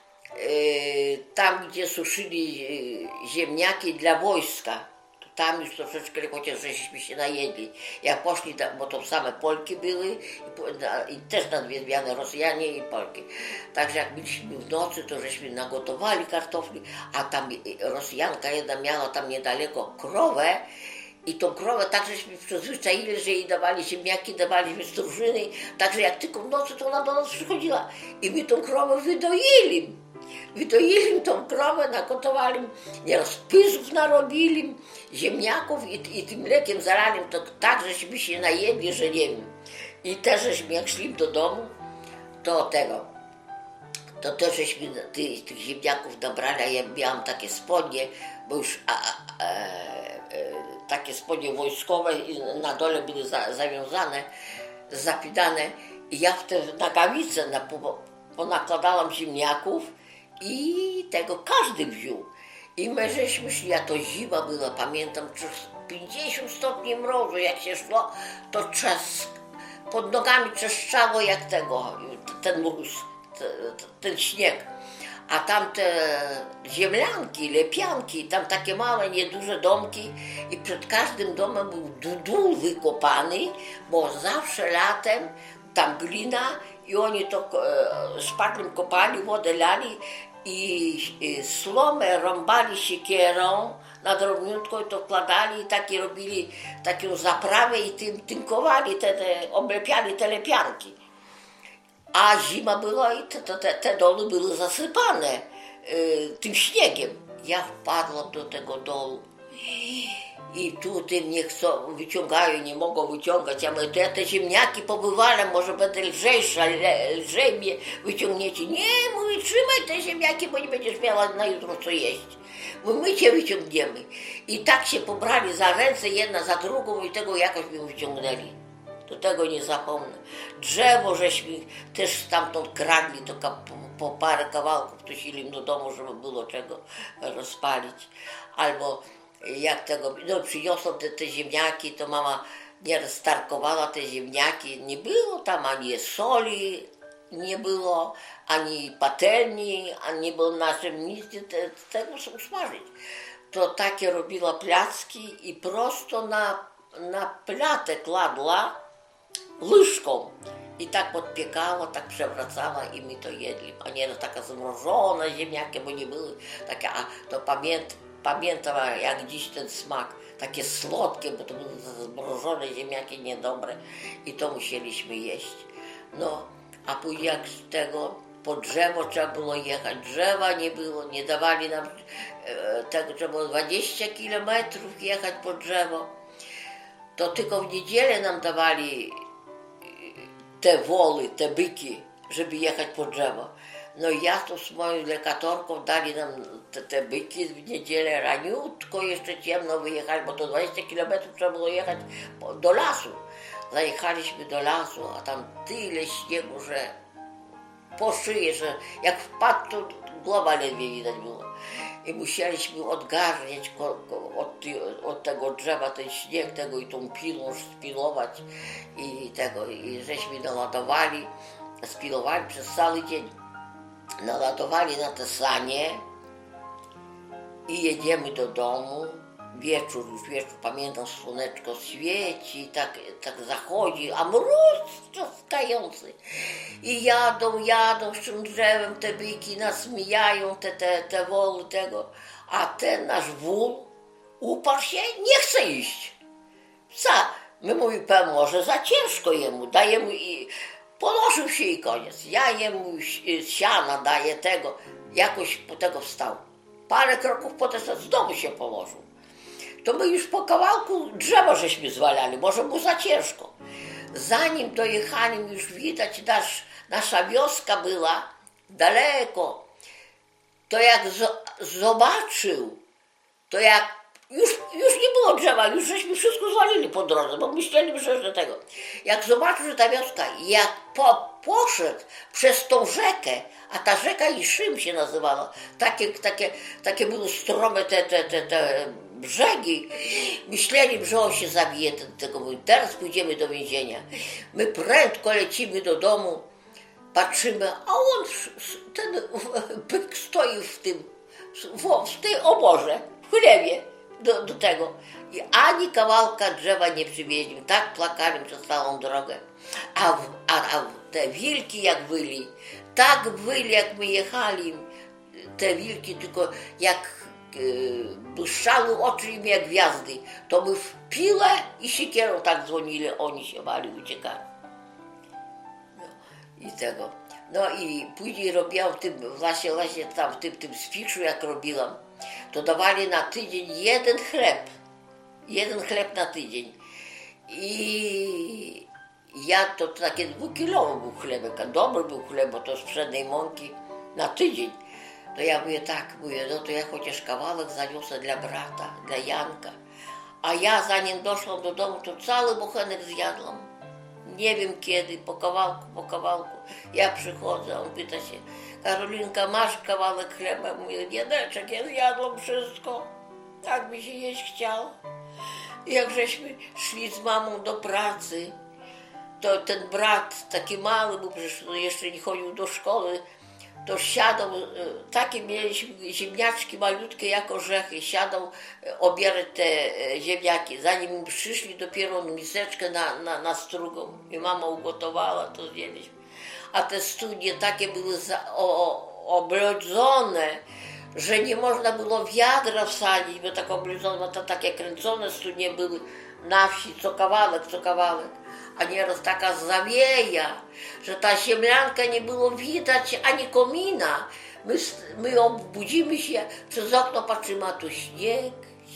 [SPEAKER 1] tam, gdzie suszyli ziemniaki dla wojska. Tam już troszeczkę, chociaż żeśmy się najedli. Jak poszli tam, bo to same Polki były i też na 2 zmiany Rosjanie i Polki. Także jak byliśmy w nocy, to żeśmy nagotowali kartofli, a tam Rosjanka jedna miała tam niedaleko krowę i tą krowę tak żeśmy przyzwyczaili, że jej dawali ziemniaki, dawaliśmy z drużyny, także jak tylko w nocy, to ona do nas przychodziła i my tą krowę wydoili. Wydoili tą krowę, nagotowali, nieraz pyszów narobili, ziemniaków i tym mlekiem zalali, to tak, żeśmy się najedli, że nie wiem. I też żeśmy jak szli do domu, to też żeśmy tych ziemniaków nabrali, a ja miałam takie spodnie, bo już takie spodnie wojskowe i na dole były zawiązane, zapinane i ja w te nagawice ponakładałam ziemniaków i tego każdy wziął. I my żeśmy szli, a to zima była, pamiętam, 50 stopni mrozu, jak się szło, to pod nogami trzeszczało jak ten mróz, ten śnieg. A tam te ziemnianki, lepianki, tam takie małe, nieduże domki i przed każdym domem był dół wykopany, bo zawsze latem tam glina i oni to szpaglem kopali, wodę lali i słomę rąbali siekierą na drobniutko i to wkładali i takie robili taką zaprawę i tym tynkowali, oblepiali te lepianki. A zima była i te doły były zasypane tym śniegiem. Ja wpadłam do tego dołu, I tutaj mnie chcą, wyciągają, nie mogą wyciągać. Ja mówię, to ja te ziemniaki pobywałem, może będę lżejsza, lżej mnie wyciągniecie. Nie, mówię, trzymaj te ziemniaki, bo nie będziesz miała na jutro co jeść. Mówię, my cię wyciągniemy. I tak się pobrali za ręce, jedna za drugą i tego jakoś mi wyciągnęli. Do tego nie zapomnę. Drzewo żeśmy też stamtąd kradli, to po parę kawałków tusili im do domu, żeby było czego rozpalić. Albo jak tego, no przyniosą te ziemniaki, to mama nieraz starkowała te ziemniaki. Nie było tam ani soli, nie było ani patelni, ani nie było naszym nic tego usmażyć. To takie robiła placki i prosto na platę kładła łyżką i tak podpiekała, tak przewracała i my to jedli. A nie taka zamrożona ziemniaki, bo nie były takie, a to pamiętam jak dziś ten smak, takie słodkie, bo to były zamrożone ziemniaki niedobre i to musieliśmy jeść. No, a później jak z tego po drzewo trzeba było jechać, drzewa nie było, nie dawali nam tego, trzeba było 20 kilometrów jechać po drzewo. To tylko w niedzielę nam dawali te woły, te byki, żeby jechać po drzewo. No i ja tu z moją lekatorką dali nam te byki w niedzielę raniutko, jeszcze ciemno wyjechali, bo to 20 kilometrów trzeba było jechać do lasu. Zajechaliśmy do lasu, a tam tyle śniegu, że po szyję, że jak wpadł, to głowa ledwie widać było. I musieliśmy odgarniać od tego drzewa ten śnieg, tego i tą pilą spilować i tego, i żeśmy naładowali, spilowali przez cały dzień. Naładowali na te sanie i jedziemy do domu. Wieczór, pamiętam, słoneczko świeci, tak zachodzi, a mróz trzaskający. I jadą z tym drzewem te byki, nas mijają, te woły tego, a ten nasz wół uparł się, nie chce iść. My mówimy, może za ciężko jemu, dajemy i położył się i koniec. Ja jemu siana daję tego, jakoś po tego wstał. Parę kroków potem znowu się położył. To my już po kawałku drzewa żeśmy zwalali, może było za ciężko. Zanim dojechali, już widać, nasza wioska była daleko. To jak zobaczył, to jak już nie było drzewa, już żeśmy wszystko zwalili po drodze, bo myśleli, że tego. Jak zobaczył, że ta wioska, jak poszedł przez tą rzekę, a ta rzeka Iszym się nazywała, takie były strome te brzegi, myśleli, że on się zabije, tego mówi, teraz pójdziemy do więzienia. My prędko lecimy do domu, patrzymy, a on, ten byk stoi w tej oborze, w chlewie do tego. I ani kawałka drzewa nie przywieźli, tak plakali przez całą drogę. A te wilki jak wyli, tak wyli, jak my jechali, te wilki tylko jak błyszczały oczy im jak gwiazdy, to my w pile i siekierą tak dzwonili, oni się bali, uciekali. No, i tego. No i później robiłam właśnie tam w tym sficzu, jak robiłam, to dawali na tydzień jeden chleb na tydzień. I ja to takie 2-kilowy był chlebek, a dobry był chleb, bo to z pszennej mąki na tydzień. To ja mówię, no to ja chociaż kawałek zaniosę dla brata, dla Janka. A ja zanim doszłam do domu, to cały bochenek zjadłam. Nie wiem kiedy, po kawałku. Ja przychodzę, on pyta się, Karolinka, masz kawałek chleba? Mówię, Janeczek, ja zjadłam wszystko. Tak mi się jeść chciało. Jak żeśmy szli z mamą do pracy, to ten brat, taki mały, bo przecież jeszcze nie chodził do szkoły, to siadał, takie mieliśmy ziemniaczki malutkie jak orzechy, siadał obierać te ziemniaki. Zanim przyszli, dopiero miseczkę na strugą i mama ugotowała, to zjedliśmy. A te studnie takie były oblodzone, że nie można było wiadra wsadzić, bo tak oblodzone, to takie kręcone studnie były na wsi, co kawałek. A nieraz taka zawieja, że ta ziemnianka nie było widać ani komina. My obudzimy się, przez okno patrzymy, a tu śnieg,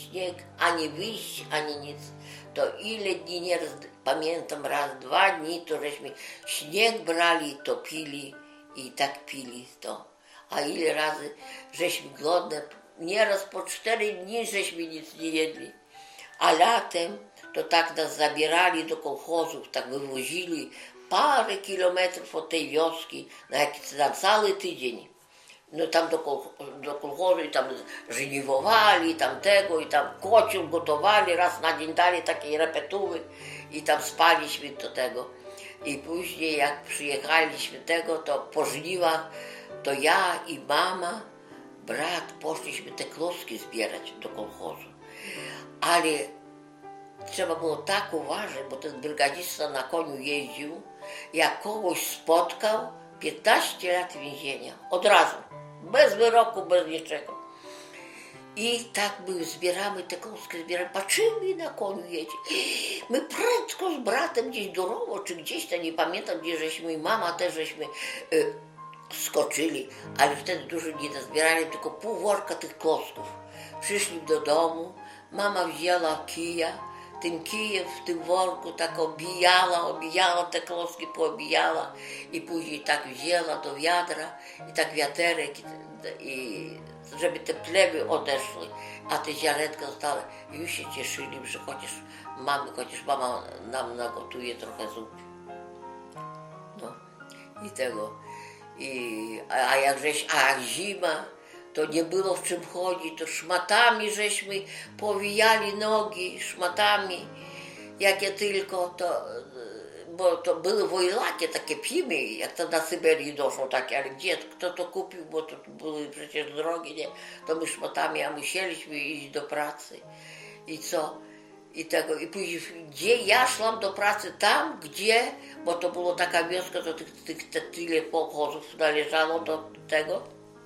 [SPEAKER 1] śnieg, ani wyjść, ani nic. To ile dni nie pamiętam, raz, 2 dni, to żeśmy śnieg brali, to pili i tak pili to. A ile razy żeśmy głodne, nieraz po 4 dni żeśmy nic nie jedli. A latem to tak nas zabierali do kolchozów, tak wywozili parę kilometrów od tej wioski na cały tydzień. No tam do kolchozu i tam żniwowali, tam tego i tam kocioł gotowali, raz na dzień dali takie repetuły i tam spaliśmy do tego. I później jak przyjechaliśmy tego, to po żniwach, to ja i mama, brat poszliśmy te klocki zbierać do kolchozu. Ale trzeba było tak uważać, bo ten brygadzista na koniu jeździł, jak kogoś spotkał, 15 lat więzienia, od razu, bez wyroku, bez niczego. I tak my zbieramy te klocki, patrzymy na koniu jedzie. My prędko z bratem gdzieś do Rowo, czy gdzieś tam, nie pamiętam gdzie żeśmy, mama też żeśmy skoczyli, ale wtedy dużo nie nazbierali, tylko pół worka tych klocków. Przyszli do domu, mama wzięła kija, tym kijem w tym worku tak obijała te klocki, poobijała i później tak wzięła do wiadra i tak wiaterek i żeby te plewy odeszły, a te ziarenka zostały. Już się cieszyli, że chociaż mama nam nagotuje trochę zup. No i tego. A jak zima, to nie było w czym chodzić, to szmatami żeśmy powijali nogi, szmatami, jakie tylko, bo to były wojlakie, takie pimy, jak to na Syberii doszło takie, ale gdzie, kto to kupił, bo to były przecież drogi, nie, to my szmatami, a musieliśmy iść do pracy i co? I później, gdzie ja szłam do pracy, tam, gdzie, bo to było taka wioska, to tyle kolchozów należało do tego.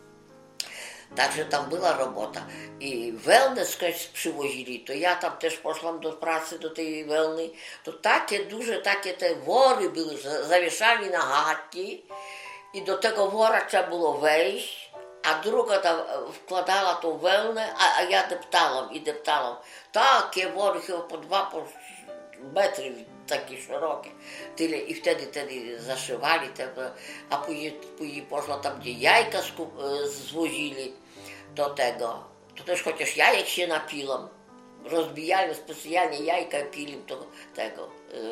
[SPEAKER 1] Także tam była robota i wełnę skądś przywozili, to ja tam też poszłam do pracy, do tej wełny, to takie duże, takie te wory były, że zawieszali na chatki i do tego wora trzeba było wejść, a druga tam wkładała tą wełnę, a ja deptałam. Takie wory chyba po 2 metry, takie szerokie, tyle i wtedy zaszywali, a później poszła tam, gdzie jajka zwozili do tego, to też chociaż jajek się napiłam, rozbijali specjalnie jajka i pili tego.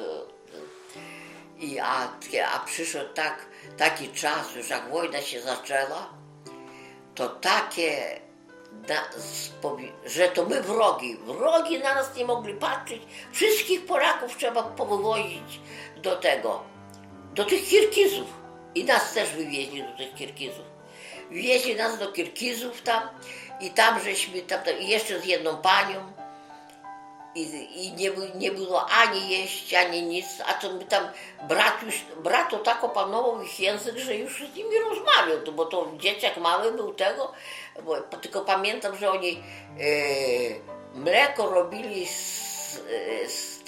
[SPEAKER 1] A przyszedł taki czas, już jak wojna się zaczęła, to takie, że to my wrogi na nas nie mogli patrzeć, wszystkich Polaków trzeba powywozić do tych Kirgizów i nas też wywieźli do tych Kirgizów. Wieźli nas do Kirgizów tam i tam żeśmy, i jeszcze z jedną panią i nie było ani jeść, ani nic, a to my tam, brat to tak opanował ich język, że już z nimi rozmawiał, bo to dzieciak mały był tego, tylko pamiętam, że oni mleko robili z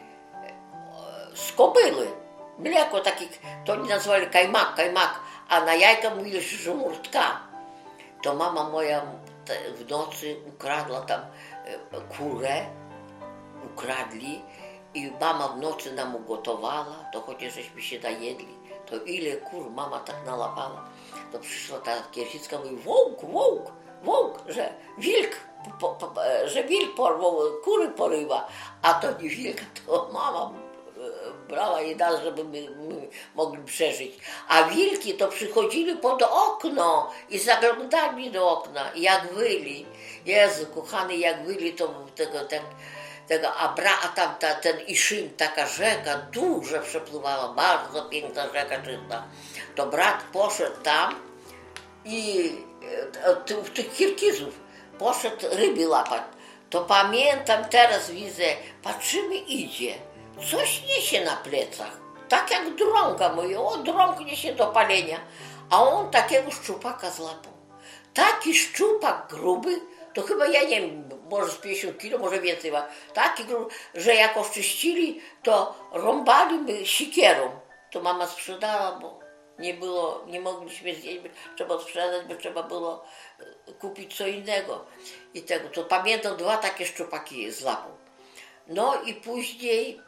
[SPEAKER 1] kobyły, mleko takich, to oni nazwali kajmak, a na jajka mówili, że żumurtka. To mama moja w nocy ukradła tam kurę, ukradli i mama w nocy nam ugotowała, to chociaż żeśmy się najedli, to ile kur mama tak nalapała. To przyszła ta Kiersicka i mówi, wołk, że wilk porwał, kury porywa, a to nie wilk, to mama brała i nas, żeby my mogli przeżyć. A wilki to przychodzili pod okno i zaglądali do okna, jak wyli. Jezu, kochany, jak wyli, to a tam ten Iszym, taka rzeka, dużo przepływała, bardzo piękna rzeka czysta. To brat poszedł tam i w tych Kirgizów poszedł ryby łapać. To pamiętam, teraz widzę, patrzymy, idzie. Coś niesie na plecach, tak jak drąga, mówię, drąg niesie do palenia, a on takiego szczupaka złapał. Taki szczupak gruby, to chyba, ja nie wiem, może z 50 kilo, może więcej ma, taki gruby, że jak oczyścili, to rąbali my sikierą. To mama sprzedała, bo nie mogliśmy zjeść, trzeba sprzedać, bo trzeba było kupić co innego. I tego, to pamiętam 2 takie szczupaki złapał. No i później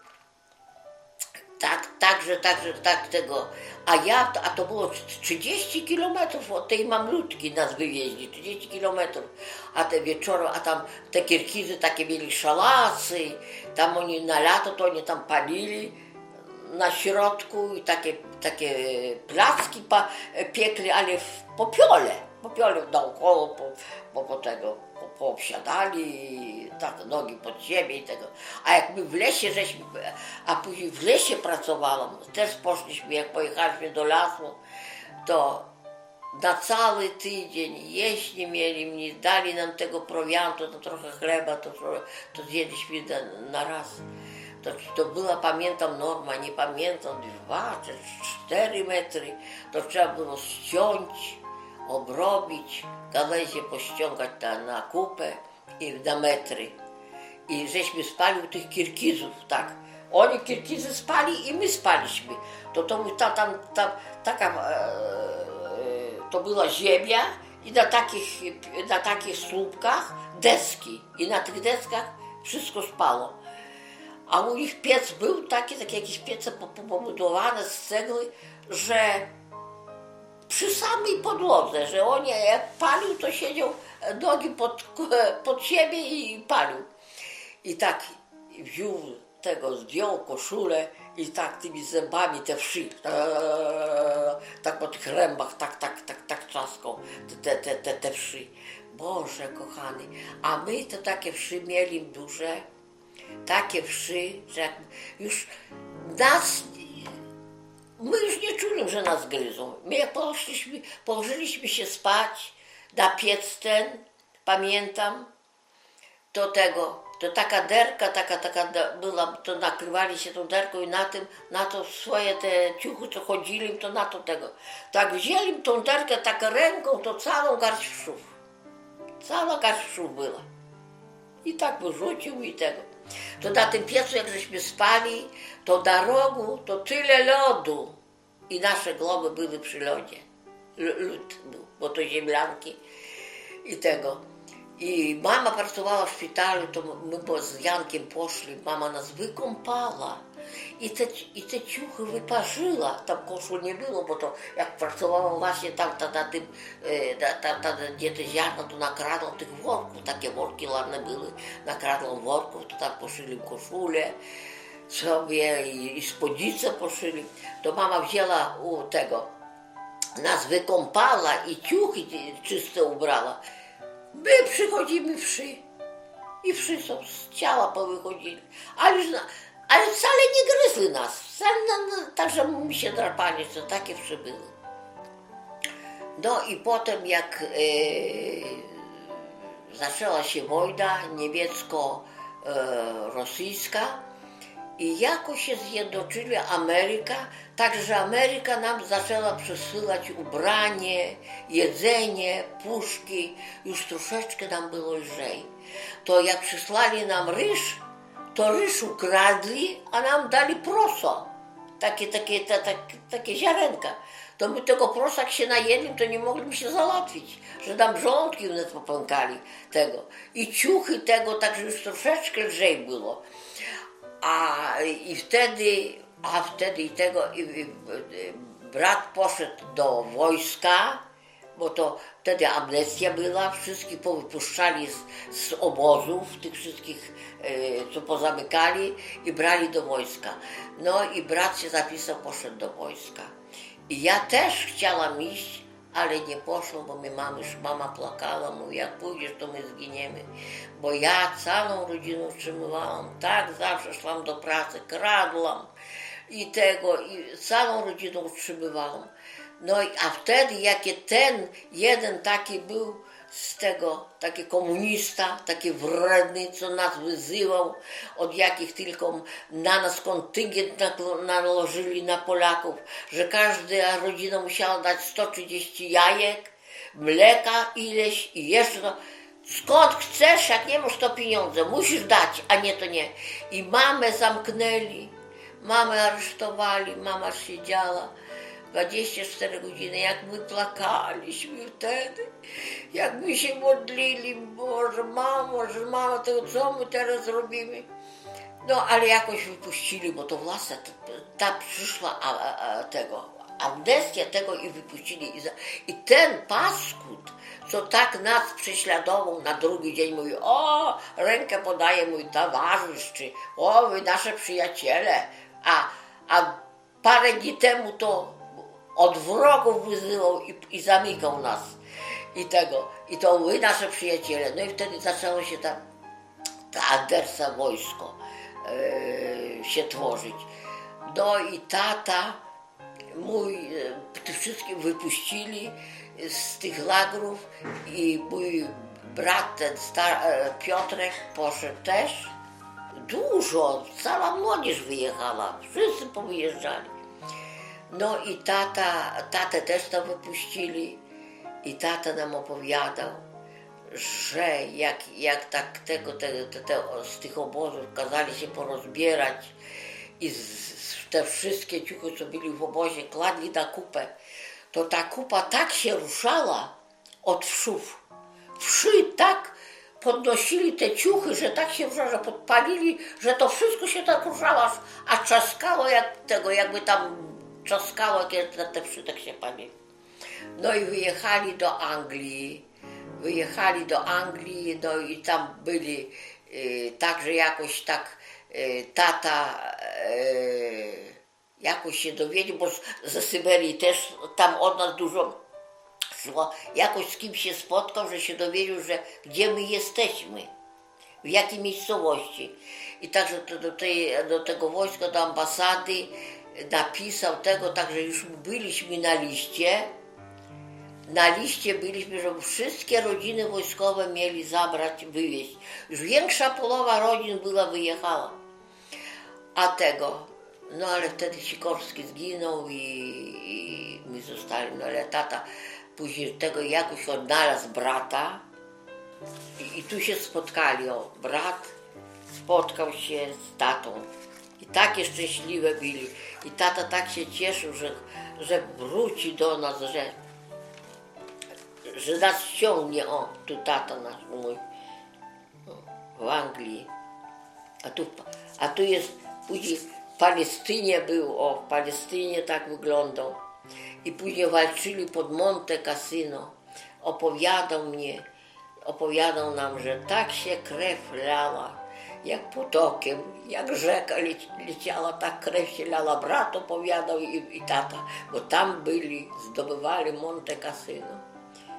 [SPEAKER 1] tak tego, a to było 30 kilometrów od tej mamlutki nas wywieźli, 30 kilometrów, a te wieczory, a tam te Kirgizy takie mieli szałasy, tam oni na lato to oni tam palili na środku i takie placki piekli, ale w popiole naokoło, poobsiadali, tak nogi pod siebie i tego. A jak my w lesie a później w lesie pracowałam, też poszliśmy, jak pojechaliśmy do lasu, to na cały tydzień jeść nie mieli, nie dali nam tego prowiantu, to trochę chleba, to zjedliśmy na raz. To była, pamiętam, norma, nie pamiętam, 2 czy 4 metry, to trzeba było ściąć, obrobić, gałęzie pościągać na kupę i na metry. I żeśmy spali u tych Kirgizów, tak. Oni Kirgizy spali i my spaliśmy. To była ziemia i na takich słupkach deski. I na tych deskach wszystko spało. A u nich piec był takie jakieś piece pobudowane z cegły, że przy samej podłodze, że on jak palił, to siedział nogi pod siebie i palił. I tak zdjął koszulę i tak tymi zębami te wszy, tak po tych rębach, tak trzaskał te wszy. Boże kochany, a my to takie wszy mieli duże, takie wszy, że jak już my już nie czuli, że nas gryzą. My jak położyliśmy się spać na piec ten, pamiętam, to taka derka, taka była, to nakrywali się tą derką i na to swoje te ciuchy, co chodzili, to na to tego. Tak wzięli tą derkę tak ręką, to całą garść wszów. Cała garść wszów była. I tak wyrzucił i tego. To na tym piecu, jak żeśmy spali, to na rogu to tyle lodu. I nasze głowy były przy lodzie. Lód był, bo to ziemlanki i tego. I mama pracowała w szpitalu, to my z Jankiem poszli, mama nas wykąpała. I te ciuchy wyparzyła, tam koszul nie było, bo to jak pracowała właśnie tam gdzie te ziarna, to nakradła tych worków, takie worki ładne były, nakradła worków, to tak poszyli koszulę sobie i spódnicę poszyli. To mama wzięła nas wykąpała i ciuchy czyste ubrała. My przychodzimy wszy i wszy są z ciała powychodzili, ale wcale nie gryzły nas, wcale także mi się drapali, to takie wszy były. No i potem jak zaczęła się wojna niemiecko-rosyjska i jakoś się zjednoczyli Ameryka, także Ameryka nam zaczęła przesyłać ubranie, jedzenie, puszki, już troszeczkę nam było lżej. To jak przysłali nam ryż, to ryż ukradli, a nam dali proso, takie ziarenka. To my tego prosa, jak się najedli, to nie mogliśmy się załatwić, że nam żołądki u nas popękali tego. I ciuchy tego, także już troszeczkę lżej było. Wtedy brat poszedł do wojska, bo to wtedy amnestia była, wszystkich powypuszczali z obozów, tych wszystkich, co pozamykali i brali do wojska. No i brat się zapisał, poszedł do wojska. I ja też chciałam iść, ale nie poszłam, bo mama płakała, mówi, jak pójdziesz, to my zginiemy. Bo ja całą rodzinę utrzymywałam, tak zawsze szłam do pracy, kradłam i całą rodzinę utrzymywałam. No a wtedy, jakie ten jeden taki był taki komunista, taki wredny, co nas wyzywał, od jakich tylko na nas kontyngent nałożyli na Polaków, że każda rodzina musiała dać 130 jajek, mleka ileś i jeszcze skąd chcesz, jak nie masz to pieniądze, musisz dać, a nie to nie. I mamę zamknęli, mamę aresztowali, mama siedziała. 24 godziny, jak my płakaliśmy wtedy, jak my się modlili, Boże, mamo, to co my teraz robimy? No, ale jakoś wypuścili, bo to własne, ta przyszła amnestia tego i wypuścili. I ten paskud, co tak nas prześladował na drugi dzień, mówi, o, rękę podaje mój towarzysz, czy o, wy nasze przyjaciele, a parę dni temu to od wrogów wyzywał i zamykał nas. I to wy nasze przyjaciele. No i wtedy zaczęło się ta Andersa wojsko się tworzyć. No i tata mój, tych wszystkich wypuścili z tych lagrów i mój brat, ten Piotrek, poszedł też. Dużo, cała młodzież wyjechała, wszyscy powyjeżdżali. No i tatę też tam wypuścili i tata nam opowiadał, że jak tak z tych obozów kazali się porozbierać i te wszystkie ciuchy, co byli w obozie, kładli na kupę, to ta kupa tak się ruszała od wszów. Wszy tak podnosili te ciuchy, że tak się ruszało, że podpalili, że to wszystko się tak ruszało, a trzaskało jakby tam trzaskało, kiedy te wszy tak się palili. No i wyjechali do Anglii, no i tam byli także jakoś tak tata jakoś się dowiedział, bo ze Syberii też tam od nas dużo szło, jakoś z kimś się spotkał, że się dowiedział, że gdzie my jesteśmy, w jakiej miejscowości. I także do tego wojska, do ambasady napisał tego, także już byliśmy na liście. Na liście byliśmy, żeby wszystkie rodziny wojskowe mieli zabrać, wywieźć. Już większa połowa rodzin wyjechała. No ale wtedy Sikorski zginął i my zostali. No ale tata później tego jakoś odnalazł brata i tu się spotkali. Brat spotkał się z tatą. I takie szczęśliwe byli. I tata tak się cieszył, że wróci do nas, że nas ściągnie, tu tata nasz mój, w Anglii, a tu jest, później w Palestynie był, w Palestynie tak wyglądał i później walczyli pod Monte Cassino, opowiadał nam, że tak się krew lała, jak potokiem, jak rzeka leciała, tak krew się lała, brat opowiadał i tata, bo tam zdobywali Monte Cassino.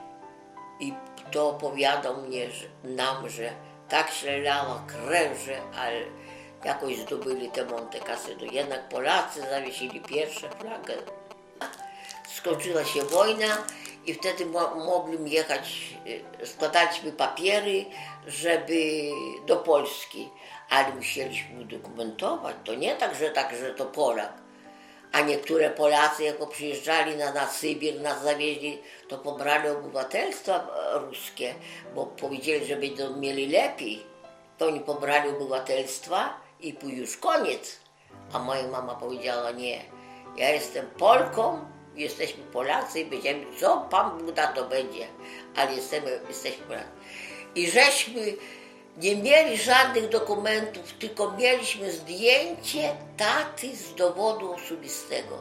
[SPEAKER 1] I to opowiadał nam, że tak się lała krew, ale jakoś zdobyli te Monte Cassino. Jednak Polacy zawiesili pierwsze flagę. Skończyła się wojna i wtedy mogli jechać, składaliśmy papiery, żeby do Polski, ale musieliśmy udokumentować. To nie tak, że to Polak. A niektóre Polacy, jak przyjeżdżali na Sybir, nas zawieźli, to pobrali obywatelstwa ruskie, bo powiedzieli, że będą mieli lepiej. To oni pobrali obywatelstwa i już koniec. A moja mama powiedziała, nie, ja jestem Polką, jesteśmy Polacy i będziemy, co Pan Bóg da, to będzie, ale jesteśmy Polacy. I żeśmy nie mieli żadnych dokumentów, tylko mieliśmy zdjęcie taty z dowodu osobistego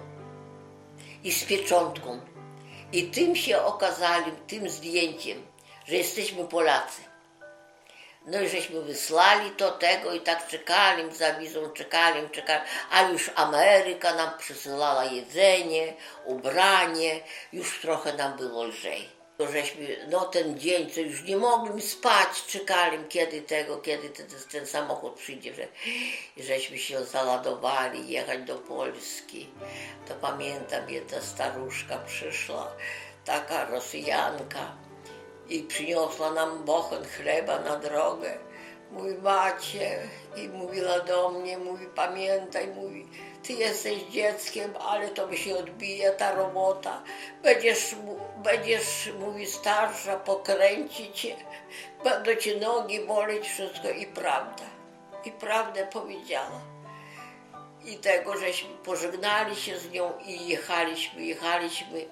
[SPEAKER 1] i z pieczątką. I tym się okazali, tym zdjęciem, że jesteśmy Polacy. No i żeśmy wysłali tego i tak czekali za wizą, czekali, a już Ameryka nam przysyłała jedzenie, ubranie, już trochę nam było lżej. Żeśmy, ten dzień, co już nie mogli spać, czekali, kiedy ten samochód przyjdzie, żeśmy się załadowali, jechać do Polski. To pamiętam, jedna staruszka przyszła, taka Rosjanka, i przyniosła nam bochen chleba na drogę. Mówi, macie, i mówiła do mnie, mówi, pamiętaj, mówi, ty jesteś dzieckiem, ale to mi się odbije ta robota. Będziesz, mówi, starsza, pokręci cię, będą ci nogi boleć, wszystko. I prawda. I prawdę powiedziała. I tego, żeśmy pożegnali się z nią i jechaliśmy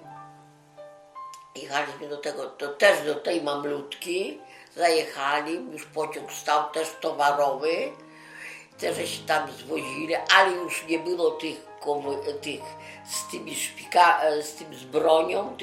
[SPEAKER 1] do tego, też do tej Mamlutki, zajechali, już pociąg stał też towarowy, też się tam zwozili, ale już nie było tych z tym z bronią,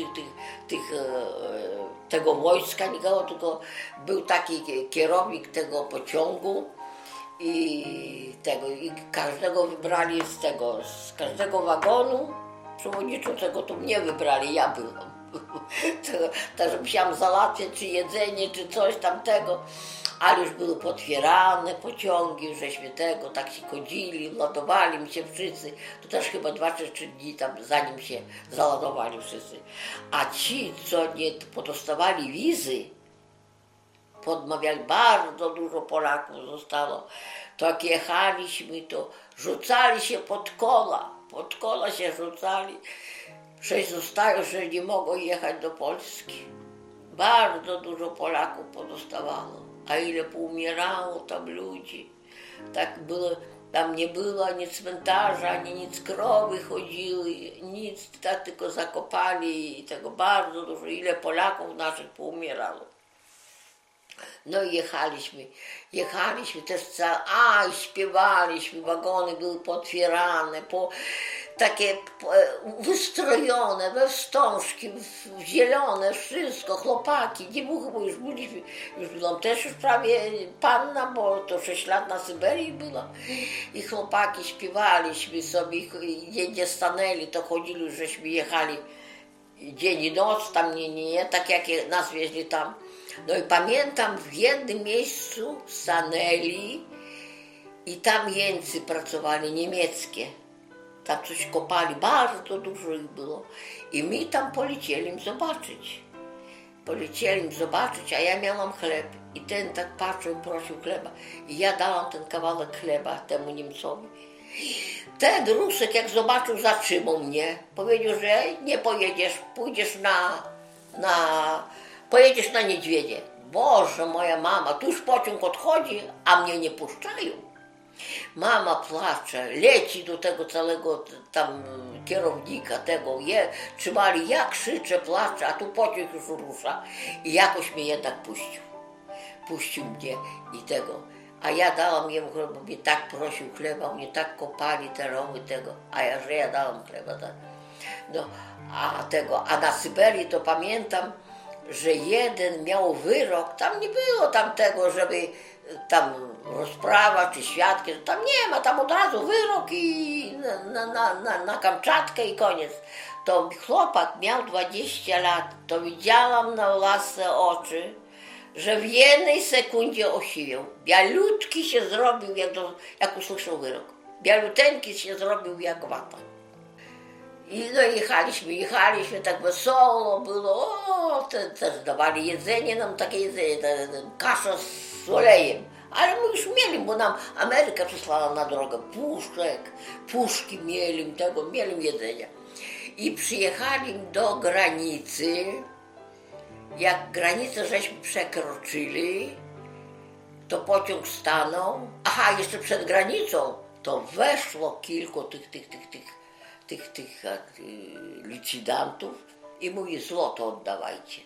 [SPEAKER 1] tego wojska nikogo, tylko był taki kierownik tego pociągu i każdego wybrali z każdego wagonu przewodniczącego, to mnie wybrali, ja byłam. Także musiałam załatwiać czy jedzenie, czy coś tamtego, ale już były potwierane pociągi, żeśmy tak się chodzili, ładowali mi się wszyscy, to też chyba 2 czy 3 dni tam, zanim się załadowali wszyscy. A ci, co nie podostawali wizy, podmawiali, bardzo dużo Polaków zostało, to jak jechaliśmy, to rzucali się pod kola się rzucali, że zostają, że nie mogą jechać do Polski. Bardzo dużo Polaków pozostawało, a ile poumierało tam ludzi. Tak było, tam nie było ani cmentarza, ani nic, krowy chodziły, nic, tak tylko zakopali i tego bardzo dużo, ile Polaków naszych poumierało. No i jechaliśmy też i śpiewaliśmy, wagony były potwierane, takie wystrojone we wstążki, w zielone, wszystko, chłopaki, nie było, bo już byłam też już prawie panna, bo to 6 lat na Syberii była i chłopaki śpiewaliśmy sobie, gdzie stanęli, to chodzili, żeśmy jechali dzień i noc, tam nie, tak jak nas wieźli tam. No i pamiętam, w jednym miejscu stanęli i tam jeńcy pracowali, niemieckie. Tam coś kopali, bardzo dużo ich było. I my tam polecieli im zobaczyć. A ja miałam chleb. I ten tak patrzył, prosił chleba. I ja dałam ten kawałek chleba temu Niemcowi. Ten Rusek, jak zobaczył, zatrzymał mnie. Powiedział, że nie pojedziesz, pojedziesz na Niedźwiedzie. Boże, moja mama, tu już pociąg odchodzi, a mnie nie puszczają. Mama płacze, leci do tego całego tam kierownika tego, trzymali, ja krzyczę, płaczę, a tu pociąg już rusza. I jakoś mnie jednak puścił mnie i tego. A ja dałam jemu chleba, bo mnie tak prosił chleba, mnie tak kopali te rowy tego, że ja dałam chleba. Tak. No, a na Syberii to pamiętam, że jeden miał wyrok, tam nie było tam tego, żeby tam rozprawa czy świadki, tam nie ma, tam od razu wyrok i na Kamczatkę i koniec. To chłopak miał 20 lat, to widziałam na własne oczy, że w jednej sekundzie osiwiał. Bialutki się zrobił, jak usłyszał wyrok. Bialuteńki się zrobił jak wata. I no jechaliśmy, tak wesoło było, też dawali jedzenie, nam takie jedzenie, kasza z olejem. Ale my już mieli, bo nam Ameryka przysłała na drogę puszki mieli jedzenia. I przyjechali do granicy, jak granicę żeśmy przekroczyli, to pociąg stanął, jeszcze przed granicą, to weszło kilku tych licytantów i mówi, złoto oddawajcie.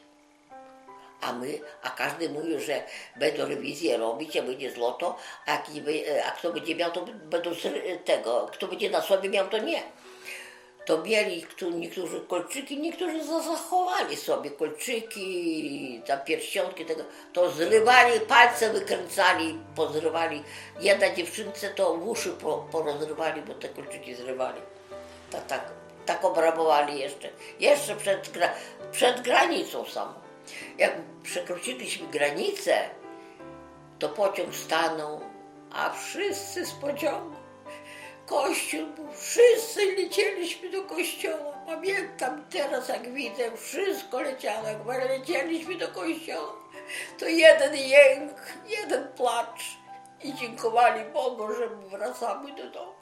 [SPEAKER 1] A każdy mówił, że będą rewizję robić, a będzie złoto, a kto będzie miał, to będą kto będzie na sobie miał, to nie. To mieli niektórzy kolczyki, niektórzy zachowali sobie kolczyki, tam pierścionki, to zrywali, palce wykręcali, pozrywali. Jedna dziewczynce to uszy porozrywali, bo te kolczyki zrywali. Tak obrabowali jeszcze przed granicą samą. Jak przekroczyliśmy granicę, to pociąg stanął, a wszyscy z pociągu, kościół był, wszyscy lecieliśmy do kościoła. Pamiętam teraz, jak widzę, wszystko leciało, jak lecieliśmy do kościoła, to jeden jęk, jeden płacz i dziękowali Bogu, że wracamy do domu.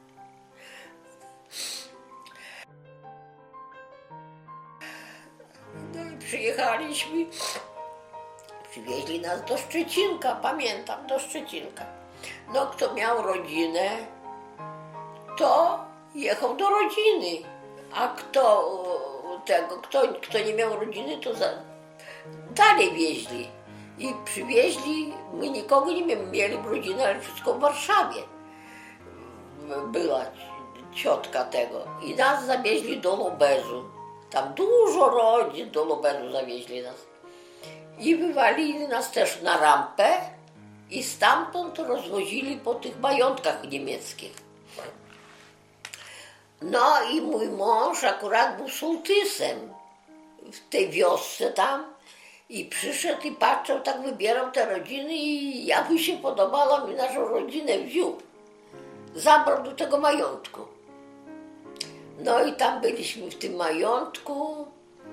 [SPEAKER 1] Przyjechaliśmy, przywieźli nas do Szczecinka, pamiętam, do Szczecinka. No, kto miał rodzinę, to jechał do rodziny, a kto nie miał rodziny, to dalej wieźli. I przywieźli, my nikogo nie mieli rodziny, ale wszystko w Warszawie. Była ciotka tego i nas zawieźli do Lobezu. Tam dużo rodzin do Lobezu zawieźli nas. I wywalili nas też na rampę i stamtąd rozwozili po tych majątkach niemieckich. No i mój mąż akurat był sołtysem w tej wiosce tam i przyszedł i patrzył, tak wybierał te rodziny i jak mi się podobała, mi naszą rodzinę wziął. Zabrał do tego majątku. No i tam byliśmy w tym majątku.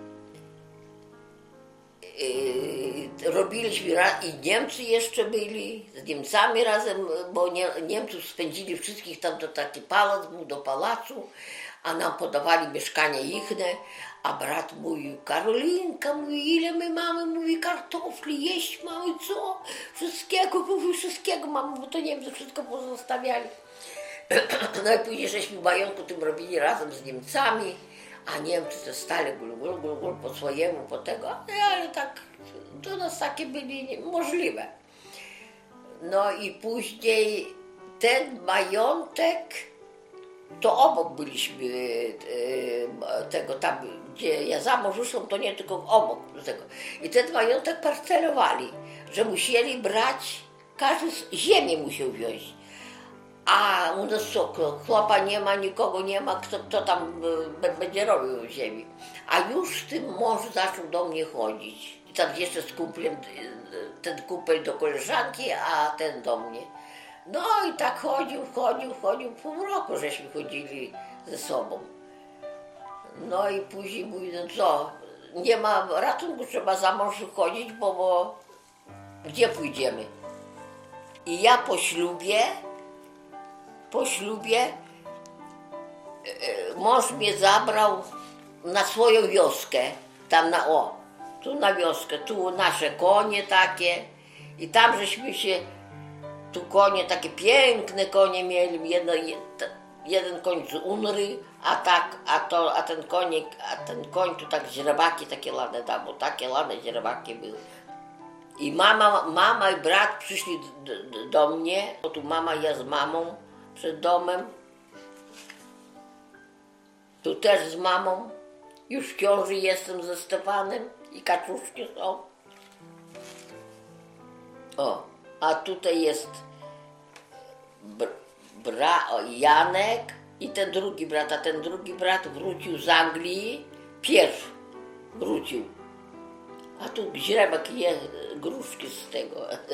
[SPEAKER 1] Robiliśmy i Niemcy jeszcze byli, z Niemcami razem, bo Niemców spędzili wszystkich tam, to taki pałac był, do pałacu, a nam podawali mieszkania ichne, a brat mówił, Karolinka, mówi, ile my mamy, mówi, kartofli jeść mamy, co? Wszystkiego, mówi, wszystkiego mamy, bo to Niemcy wszystko pozostawiali. No i później żeśmy w majątku tym robili razem z Niemcami, a Niemcy to stali gul po swojemu, po tego, ale tak, to nas takie byli możliwe. No i później ten majątek, to obok byliśmy tego tam, gdzie ja za mąż wyszłam, to nie, tylko obok tego. I ten majątek parcelowali, że musieli brać, każdy ziemię musiał wziąć. A u nas co, chłopa nie ma, nikogo nie ma, kto tam będzie robił w ziemi. A już tym mąż zaczął do mnie chodzić. I tam jeszcze z kumplem, ten kumpel do koleżanki, a ten do mnie. No i tak chodził, pół roku żeśmy chodzili ze sobą. No i później mówi, no co, nie ma ratunku, trzeba za mąż chodzić, bo gdzie pójdziemy? I ja po ślubie mąż mnie zabrał na swoją wioskę, tam tu na wioskę, tu nasze konie takie i tam żeśmy się, tu konie, takie piękne konie mieli, jeden koń z Unry, a ten koń tu tak źrebaki takie ładne tam, bo takie ładne źrebaki były. I mama i brat przyszli do mnie, bo tu mama jest z mamą przed domem, tu też z mamą, już w ciąży jestem ze Stefanem i kaczuszki są. O, a tutaj jest Janek i ten drugi brat, a ten drugi brat wrócił z Anglii, pierwszy wrócił. A tu źrebak je gruszki z tego.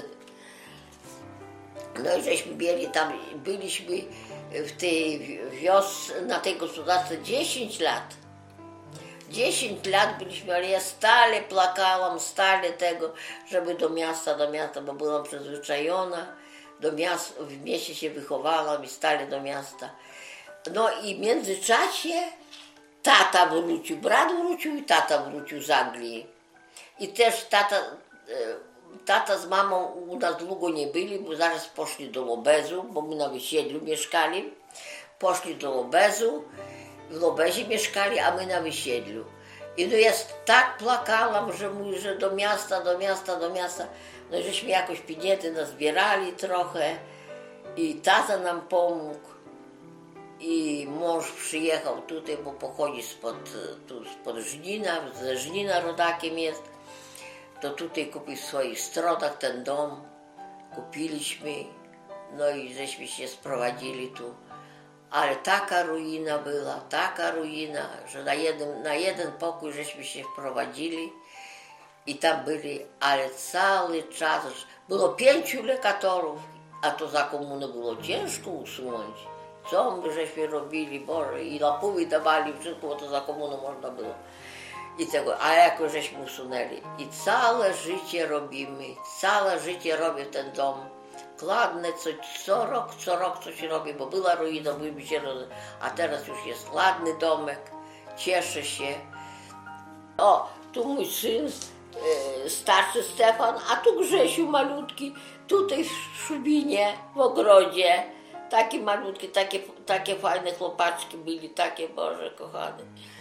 [SPEAKER 1] No i żeśmy byliśmy w tej wiosce, na tej gospodarce 10 lat. 10 lat byliśmy, ale ja stale płakałam, tego, żeby do miasta, bo byłam przyzwyczajona. W mieście się wychowałam i stale do miasta. No i w międzyczasie tata wrócił, brat wrócił i tata wrócił z Anglii. I też tata z mamą u nas długo nie byli, bo zaraz poszli do Lobezu, bo my na Wysiedlu mieszkali. Poszli do Lobezu, w Lobezie mieszkali, a my na Wysiedlu. I no ja tak płakałam, że mówię, że do miasta. No i żeśmy jakoś pieniędzy nazbierali trochę i tata nam pomógł. I mąż przyjechał tutaj, bo pochodzi spod Żnina, ze Żnina rodakiem jest. To tutaj kupił w swoich stronach ten dom, kupiliśmy, no i żeśmy się sprowadzili tu. Ale taka ruina była, że na jeden pokój żeśmy się wprowadzili i tam byli, ale cały czas, było 5 lokatorów, a to za komuny było ciężko usunąć. Co my żeśmy robili, Boże, i lapówy dawali, wszystko, bo to za komuny można było. A jako żeśmy usunęli. I całe życie robimy, całe życie robię ten dom. Kładne, co rok coś robię, bo była ruina, a teraz już jest ładny domek, cieszę się. O, tu mój syn, starszy Stefan, a tu Grzesiu malutki, tutaj w Szubinie, w ogrodzie, Takie malutkie, takie fajne chłopaczki byli, takie, Boże kochane.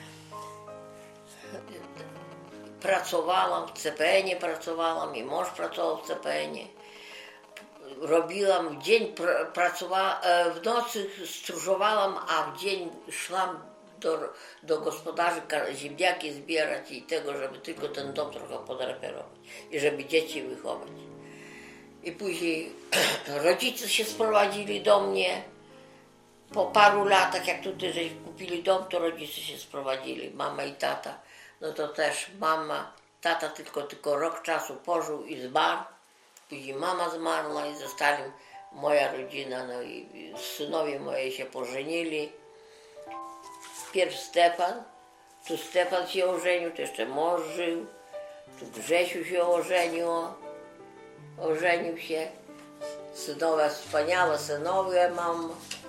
[SPEAKER 1] Pracowałam w CPN-ie, i mąż pracował w CPN-ie. Robiłam, w dzień pracowałam, w nocy stróżowałam, a w dzień szłam do gospodarzy ziemniaki zbierać i tego, żeby tylko ten dom trochę podreperować i żeby dzieci wychować. I później rodzice się sprowadzili do mnie. Po paru latach, jak tutaj żeśmy kupili dom, to rodzice się sprowadzili, mama i tata. No to też tata tylko rok czasu pożył i zmarł. Później mama zmarła i zostali moja rodzina, no i synowie moje się pożenili. Pierw Stefan, tu Stefan się ożenił, to jeszcze mąż żył. Tu Grzesiu się ożenił się. Synowe, wspaniałe synowie mam.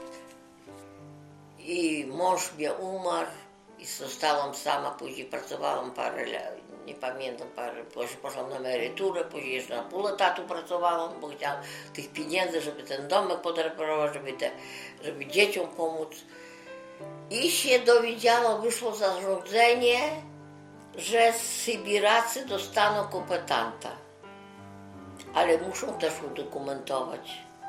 [SPEAKER 1] I mąż mnie umarł i zostałam sama, później pracowałam parę lat, nie pamiętam, później poszłam na emeryturę, później jeszcze na pół etatu pracowałam, bo chciałam tych pieniędzy, żeby ten domek podreperować, żeby dzieciom pomóc. I się dowiedziałam, wyszło zarządzenie, że Sybiracy dostaną kompetanta, ale muszą też udokumentować.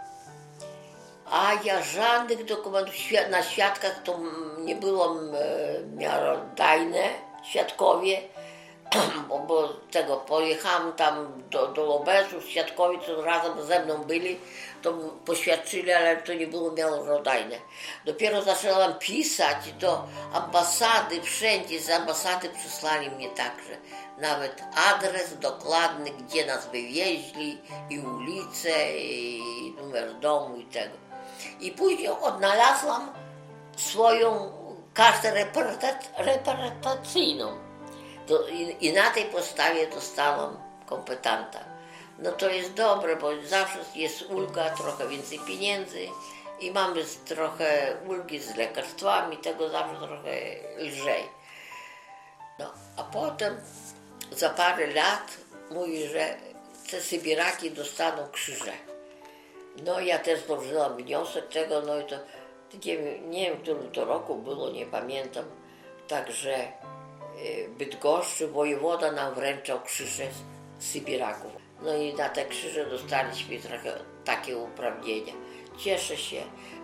[SPEAKER 1] A ja żadnych dokumentów, na świadkach to nie było miarodajne, świadkowie, bo tego pojechałam tam do Lobesu, świadkowie, co razem ze mną byli, to poświadczyli, ale to nie było miarodajne. Dopiero zaczęłam pisać do ambasady, wszędzie z ambasady przysłali mnie także nawet adres dokładny, gdzie nas wywieźli, i ulicę, i numer domu, i tego. I później odnalazłam swoją kartę reprezentacyjną. I na tej podstawie dostałam kompetanta. No to jest dobre, bo zawsze jest ulga, trochę więcej pieniędzy i mamy trochę ulgi z lekarstwami, tego zawsze trochę lżej. No, a potem za parę lat mówi, że te Sybiraki dostaną krzyże. No ja też złożyłam wniosek tego, no i to nie wiem, w którym to roku było, nie pamiętam. Także Bydgoszczy wojewoda nam wręczał krzyże Sybiraków. No i na te krzyże dostaliśmy trochę takie uprawnienia. Cieszę się,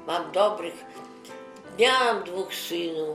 [SPEAKER 1] miałam 2 synów,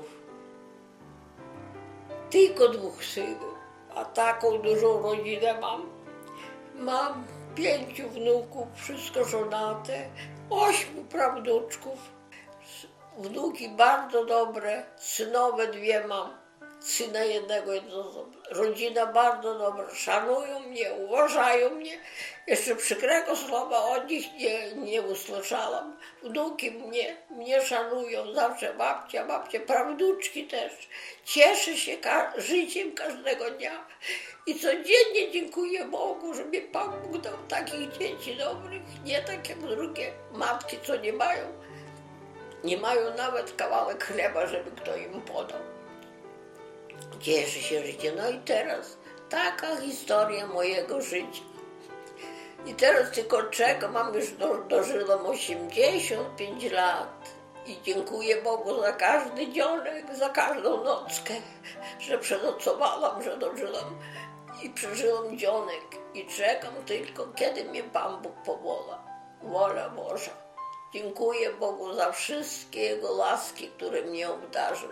[SPEAKER 1] tylko 2 synów, a taką dużą rodzinę mam. Mam 5 wnuków, wszystko żonate, 8 prawnuczków. Wnuki bardzo dobre, synowe 2 mam, syna jednego. Rodzina bardzo dobra, szanują mnie, uważają mnie. Jeszcze przykrego słowa od nich nie usłyszałam. Wnuki mnie szanują, zawsze babcia, prawnuczki też. Cieszę się życiem każdego dnia i codziennie dziękuję Bogu, że mi Pan Bóg dał takich dzieci dobrych, nie tak jak drugie matki, co nie mają nawet kawałek chleba, żeby kto im podał. Cieszę się życiem. No i teraz taka historia mojego życia. I teraz tylko czekam, dożyłam 85 lat i dziękuję Bogu za każdy dzionek, za każdą nockę, że przenocowałam, że dożyłam i przeżyłam dzionek i czekam tylko, kiedy mnie Pan Bóg powoła. Wola Boża. Dziękuję Bogu za wszystkie Jego łaski, które mnie obdarzył,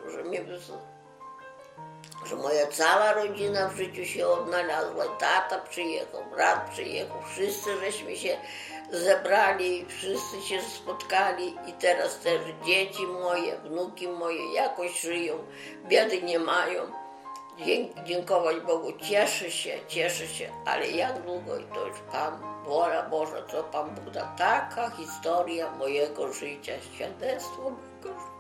[SPEAKER 1] że moja cała rodzina w życiu się odnalazła. Tata przyjechał, brat przyjechał, wszyscy żeśmy się zebrali, wszyscy się spotkali i teraz też dzieci moje, wnuki moje jakoś żyją, biedy nie mają. Dziękować Bogu, cieszę się, ale jak długo i to już wola Boża, co Pan Bóg da. Taka historia mojego życia, świadectwo mojego życia.